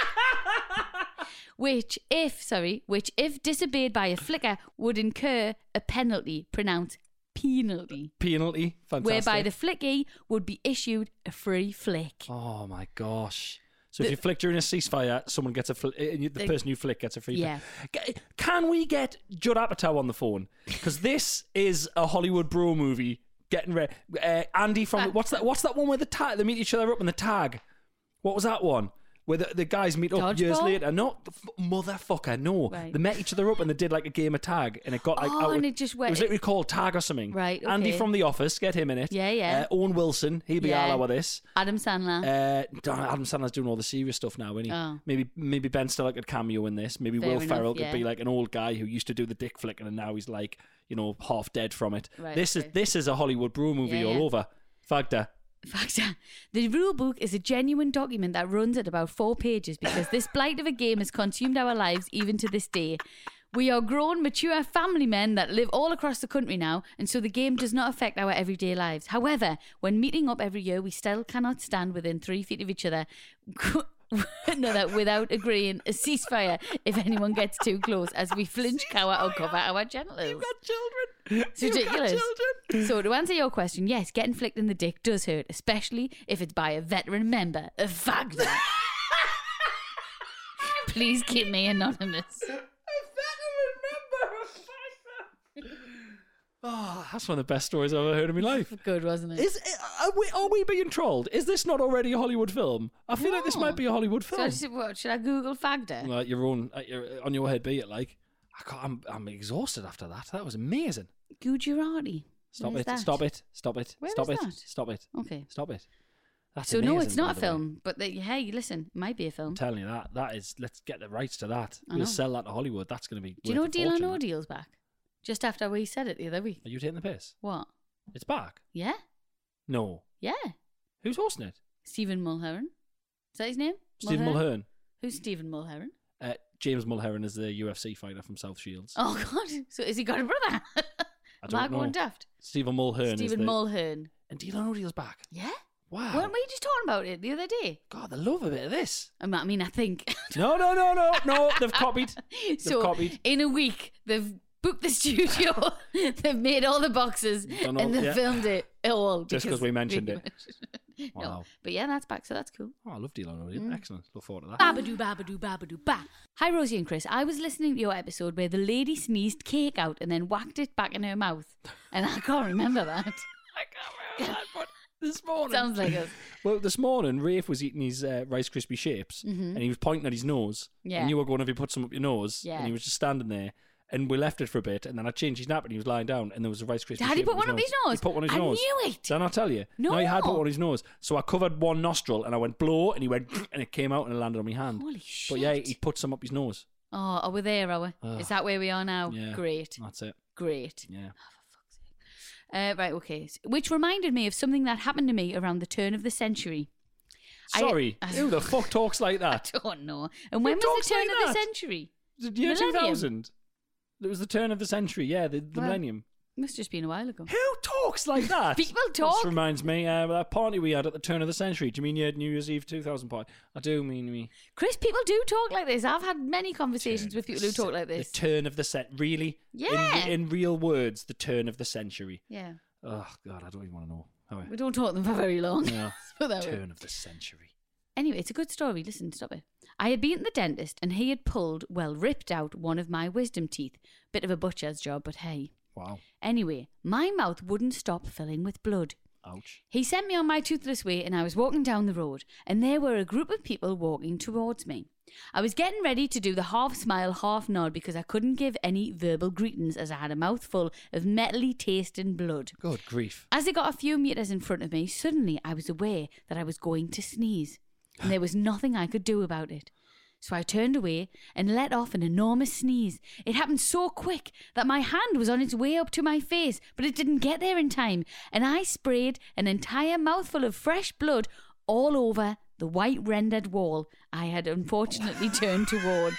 which, if, sorry, which, if disobeyed by a flicker, would incur a penalty, pronounced penalty, Penalty. Fantastic. whereby the flicky would be issued a free flick. Oh my gosh. So The- if you flick during a ceasefire, someone gets a fl- uh, the The- person you flick gets a free. Yeah. Flick. Can we get Judd Apatow on the phone? Because this is a Hollywood bro movie. Getting ready. Uh, Andy from Uh, what's that? What's that one where the tag? They meet each other up in the tag. What was that one? where the, the guys meet up Dodgeball? years later. No, the f- motherfucker, no. Right. They met each other up and they did like a game of tag, and it got like Oh, out. and it just went- It was literally called tag or something. Right, Andy okay. from The Office, get him in it. Yeah, yeah. Uh, Owen Wilson, he'll be Yeah. all over this. Adam Sandler. Uh, don't know, Adam Sandler's doing all the serious stuff now, isn't he? Oh. Maybe maybe Ben Stiller could cameo in this. Maybe Fair Will enough, Ferrell could yeah. be like an old guy who used to do the dick flicking and now he's like, you know, half dead from it. Right, this okay. is this is a Hollywood bro movie Yeah, all yeah. over. Factor. Fact, the rule book is a genuine document that runs at about four pages because this blight of a game has consumed our lives even to this day. We are grown, mature family men that live all across the country now, and so the game does not affect our everyday lives. However, when meeting up every year, we still cannot stand within three feet of each other. Another without agreeing a ceasefire if anyone gets too close, as we flinch, cower, or cover our genitals. You've got children. It's You've got ridiculous. children. So to answer your question, yes, getting flicked in the dick does hurt, especially if it's by a veteran member of Fagda. Please keep me anonymous. Oh, that's one of the best stories I've ever heard in my life. Good, wasn't it? Is are we are we being trolled? Is this not already a Hollywood film? I feel like this No. might be a Hollywood So film. just, what, should I Google Fagda? Like your own, at your, on your head, be it like. I can't, I'm I'm exhausted after that. That was amazing. Gujarati. Stop Where's it! that? Stop it! Stop it! Where stop is it! that? Stop it! Okay. Stop it! That's So no, amazing, it's by not a the way. film, but the, hey, listen, it might be a film. I'm telling you that. That is. Let's get the rights to that. I know. We'll sell that to Hollywood. That's going to be. Do you know worth a Deal or fortune, No that. Deal's back? Just after we said it the other week. Are you taking the piss? What? It's back. Yeah? No. Yeah. Who's hosting it? Stephen Mulhern. Is that his name? Stephen Mulhern. Who's Stephen Mulhern? Uh, James Mulhern is the U F C fighter from South Shields. Oh, God. So has he got a brother? I don't Am I know. going daft? Stephen Mulhern. Stephen is the, Mulhern. And Deal or No Deal's back. Yeah? Wow. Weren't we just talking about it the other day? God, they love a bit of this. I mean, I mean, I think. No, no, no, no, no. They've copied. They've so copied. in a week, they've booked the studio, they've made all the boxes, Done all- and they've yeah. filmed it all. Just 'cause we mentioned it. No, Wow. but yeah, that's back, so that's cool. Oh, I love Deal or No Deal. Mm. Excellent. Look forward to that. Babadoo, babadoo, babadoo, ba. Hi, Rosie and Chris. I was listening to your episode where the lady sneezed cake out and then whacked it back in her mouth, and I can't remember that. I can't remember that, but this morning. Sounds like us. Well, this morning, Rafe was eating his uh, Rice Krispie shapes, Mhm. and he was pointing at his nose. Yeah. And you were going, have you put some up your nose? Yeah. And he was just standing there. And we left it for a bit, and then I changed his nap, and he was lying down, and there was a Rice Krispie Did he shape put up one up his nose? He put one on his I nose. knew it. Did I not tell you? No. he had put one on his nose. So I covered one nostril, and I went blow, and he went, and it came out and it landed on my hand. Holy But yeah, shit. he put some up his nose. Oh, are we there, are we? Ugh. Is that where we are now? Yeah. Great. That's it. Great. Yeah. Uh, right, okay. S- Which reminded me of something that happened to me around the turn of the century. I- Sorry. I- Who the fuck talks like that? I don't know. And when was talks the turn like of the that? century? The year two Millennium? thousand. It was the turn of the century, yeah, the, the Well, millennium. Must just been a while ago. Who talks like that? People This talk. reminds me uh, of that party we had at the turn of the century. Do you mean your New Year's Eve two thousand party? I do mean me. Chris, people do talk like this. I've had many conversations Turn with of people the who talk cen- like this. The turn of the cent. Really? Yeah. In, in real words, the turn of the century. Yeah. Oh, God, I don't even want to know. How We don't talk them for very long. Yeah. Put that way. Turn of the century. Anyway, it's a good story. Listen, stop it. I had been at the dentist and he had pulled, well, ripped out one of my wisdom teeth. Bit of a butcher's job, but hey. Wow. Anyway, my mouth wouldn't stop filling with blood. Ouch. He sent me on my toothless way and I was walking down the road and there were a group of people walking towards me. I was getting ready to do the half smile, half nod because I couldn't give any verbal greetings as I had a mouthful of metally tasting blood. Good grief. As I got a few metres in front of me, suddenly I was aware that I was going to sneeze and there was nothing I could do about it. So I turned away and let off an enormous sneeze. It happened so quick that my hand was on its way up to my face, but it didn't get there in time. And I sprayed an entire mouthful of fresh blood all over the white rendered wall I had unfortunately turned towards.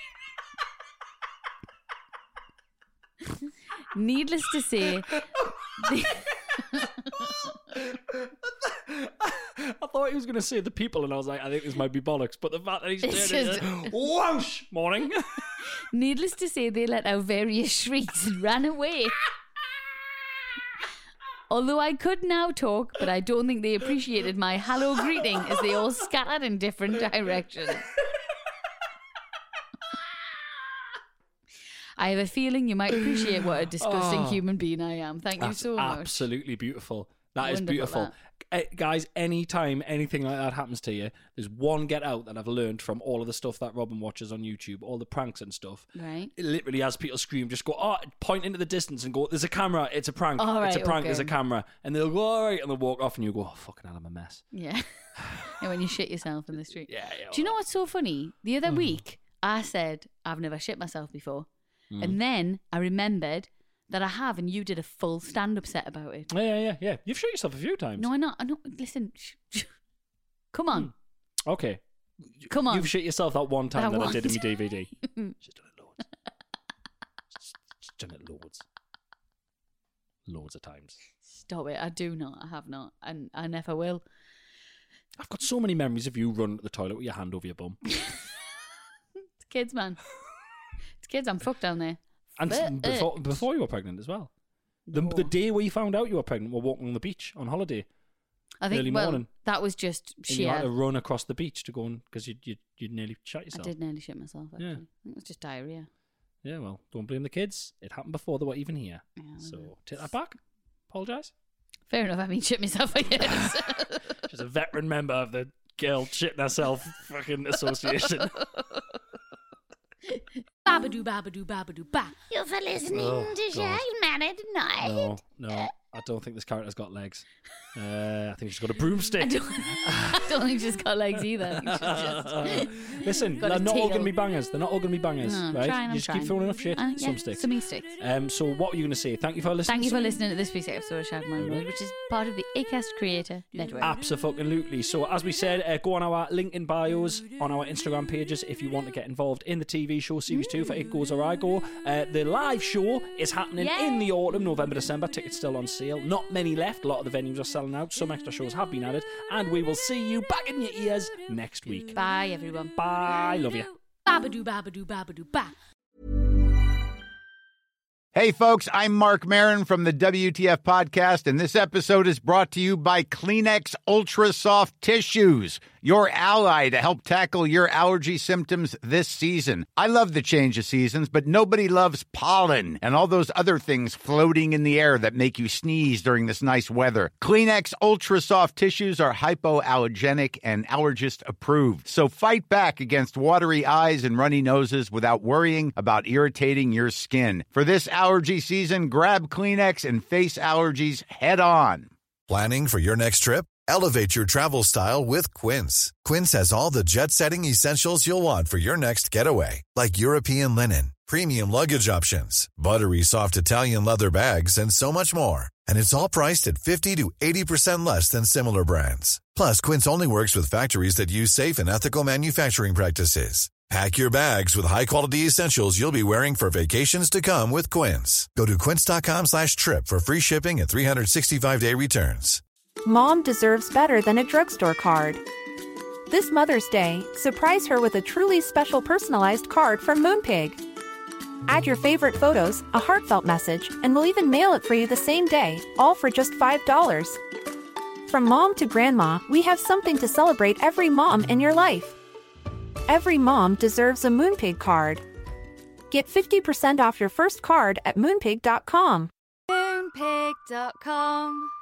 Needless to say, the I thought he was going to say the people, and I was like, I think this might be bollocks. But the fact that he's It's turning just- it, whoosh, morning. Needless to say, they let out various shrieks and ran away. Although I could now talk, but I don't think they appreciated my hello greeting as they all scattered in different directions. I have a feeling you might appreciate what a disgusting Oh. human being I am. Thank you That's so much. absolutely beautiful. That is Wonderful, beautiful. that. Uh, guys, anytime anything like that happens to you, there's one get out that I've learned from all of the stuff that Robin watches on YouTube, all the pranks and stuff. Right. It literally, as people scream, just go, oh, point into the distance and go, there's a camera, it's a prank, All it's a right, prank, okay. there's a camera. And they'll go, all right, and they'll walk off and you go, oh, fucking hell, I'm a mess. Yeah. And when you shit yourself in the street. Yeah, yeah. Do you know what's so funny? The other Mm. week, I said, I've never shit myself before. Mm. And then I remembered that I have, and you did a full stand-up set about it. Yeah, yeah, yeah, yeah. You've shot yourself a few times. No, I not. I know. Listen. Sh- sh- Come on. Okay. Come on. You've shit yourself that one time That that, one I did in my time. D V D. She's done it loads. She's, she's done it loads. Loads of times. Stop it. I do not. I have not. And I never will. I've got so many memories of you running to the toilet with your hand over your bum. It's kids, man. It's kids. I'm fucked down there. And s- Fuck before, it. before you were pregnant as well. The, No. the day where you found out you were pregnant, we were walking on the beach on holiday. I think, early well, morning. that was just And you had to sheer. run across the beach to go and because you you you nearly shot I yourself. did nearly shit myself, actually. Yeah. I think it was just diarrhea. Yeah, well, don't blame the kids. It happened before they were even here. Yeah, I so know. take that back. Apologise. Fair enough. I mean, shit myself, I guess. She's a veteran member of the girl shitting herself fucking association. Babadoo, babadoo, babadoo, ba. You're for listening Oh, to God. Shag Married Tonight. No, no, I don't think this character's got legs. Uh, I think she's got a broomstick. I don't, I don't think she's got legs either. I think she's just Listen, got they're a not all tail. going to be bangers. They're not all going to be bangers, No, I'm right? trying, I'm you just trying. keep throwing enough shit. Uh, yeah, some sticks. Some sticks. Um, so what were you going to say? Thank you for listening. Thank you for listening to this week's episode of Shag Man Road, which is part of the Acast Creator Network. Absolutely. So as we said, uh, go on our link in bios on our Instagram pages if you want to get involved in the T V show series two for It Goes or I Go. Uh, the live show is happening Yay! in the autumn, November, December. Tickets still on sale. Not many left. A lot of the venues are selling out. Some extra shows have been added, and we will see you back in your ears next week. Bye, everyone. Bye. Love you. Babadoo, babadoo, babadoo, ba. Hey, folks, I'm Mark Maron from the W T F Podcast, and this episode is brought to you by Kleenex Ultra Soft Tissues, your ally to help tackle your allergy symptoms this season. I love the change of seasons, but nobody loves pollen and all those other things floating in the air that make you sneeze during this nice weather. Kleenex Ultra Soft Tissues are hypoallergenic and allergist approved, so fight back against watery eyes and runny noses without worrying about irritating your skin. For this allergy season, grab Kleenex and face allergies head on. Planning for your next trip? Elevate your travel style with Quince. Quince has all the jet-setting essentials you'll want for your next getaway, like European linen, premium luggage options, buttery soft Italian leather bags, and so much more. And it's all priced at fifty to eighty percent less than similar brands. Plus, Quince only works with factories that use safe and ethical manufacturing practices. Pack your bags with high-quality essentials you'll be wearing for vacations to come with Quince. Go to quince.com slash trip for free shipping and three sixty-five day returns. Mom deserves better than a drugstore card. This Mother's Day, surprise her with a truly special personalized card from Moonpig. Add your favorite photos, a heartfelt message, and we'll even mail it for you the same day, all for just five dollars. From mom to grandma, we have something to celebrate every mom in your life. Every mom deserves a Moonpig card. Get fifty percent off your first card at moonpig dot com. Moonpig dot com.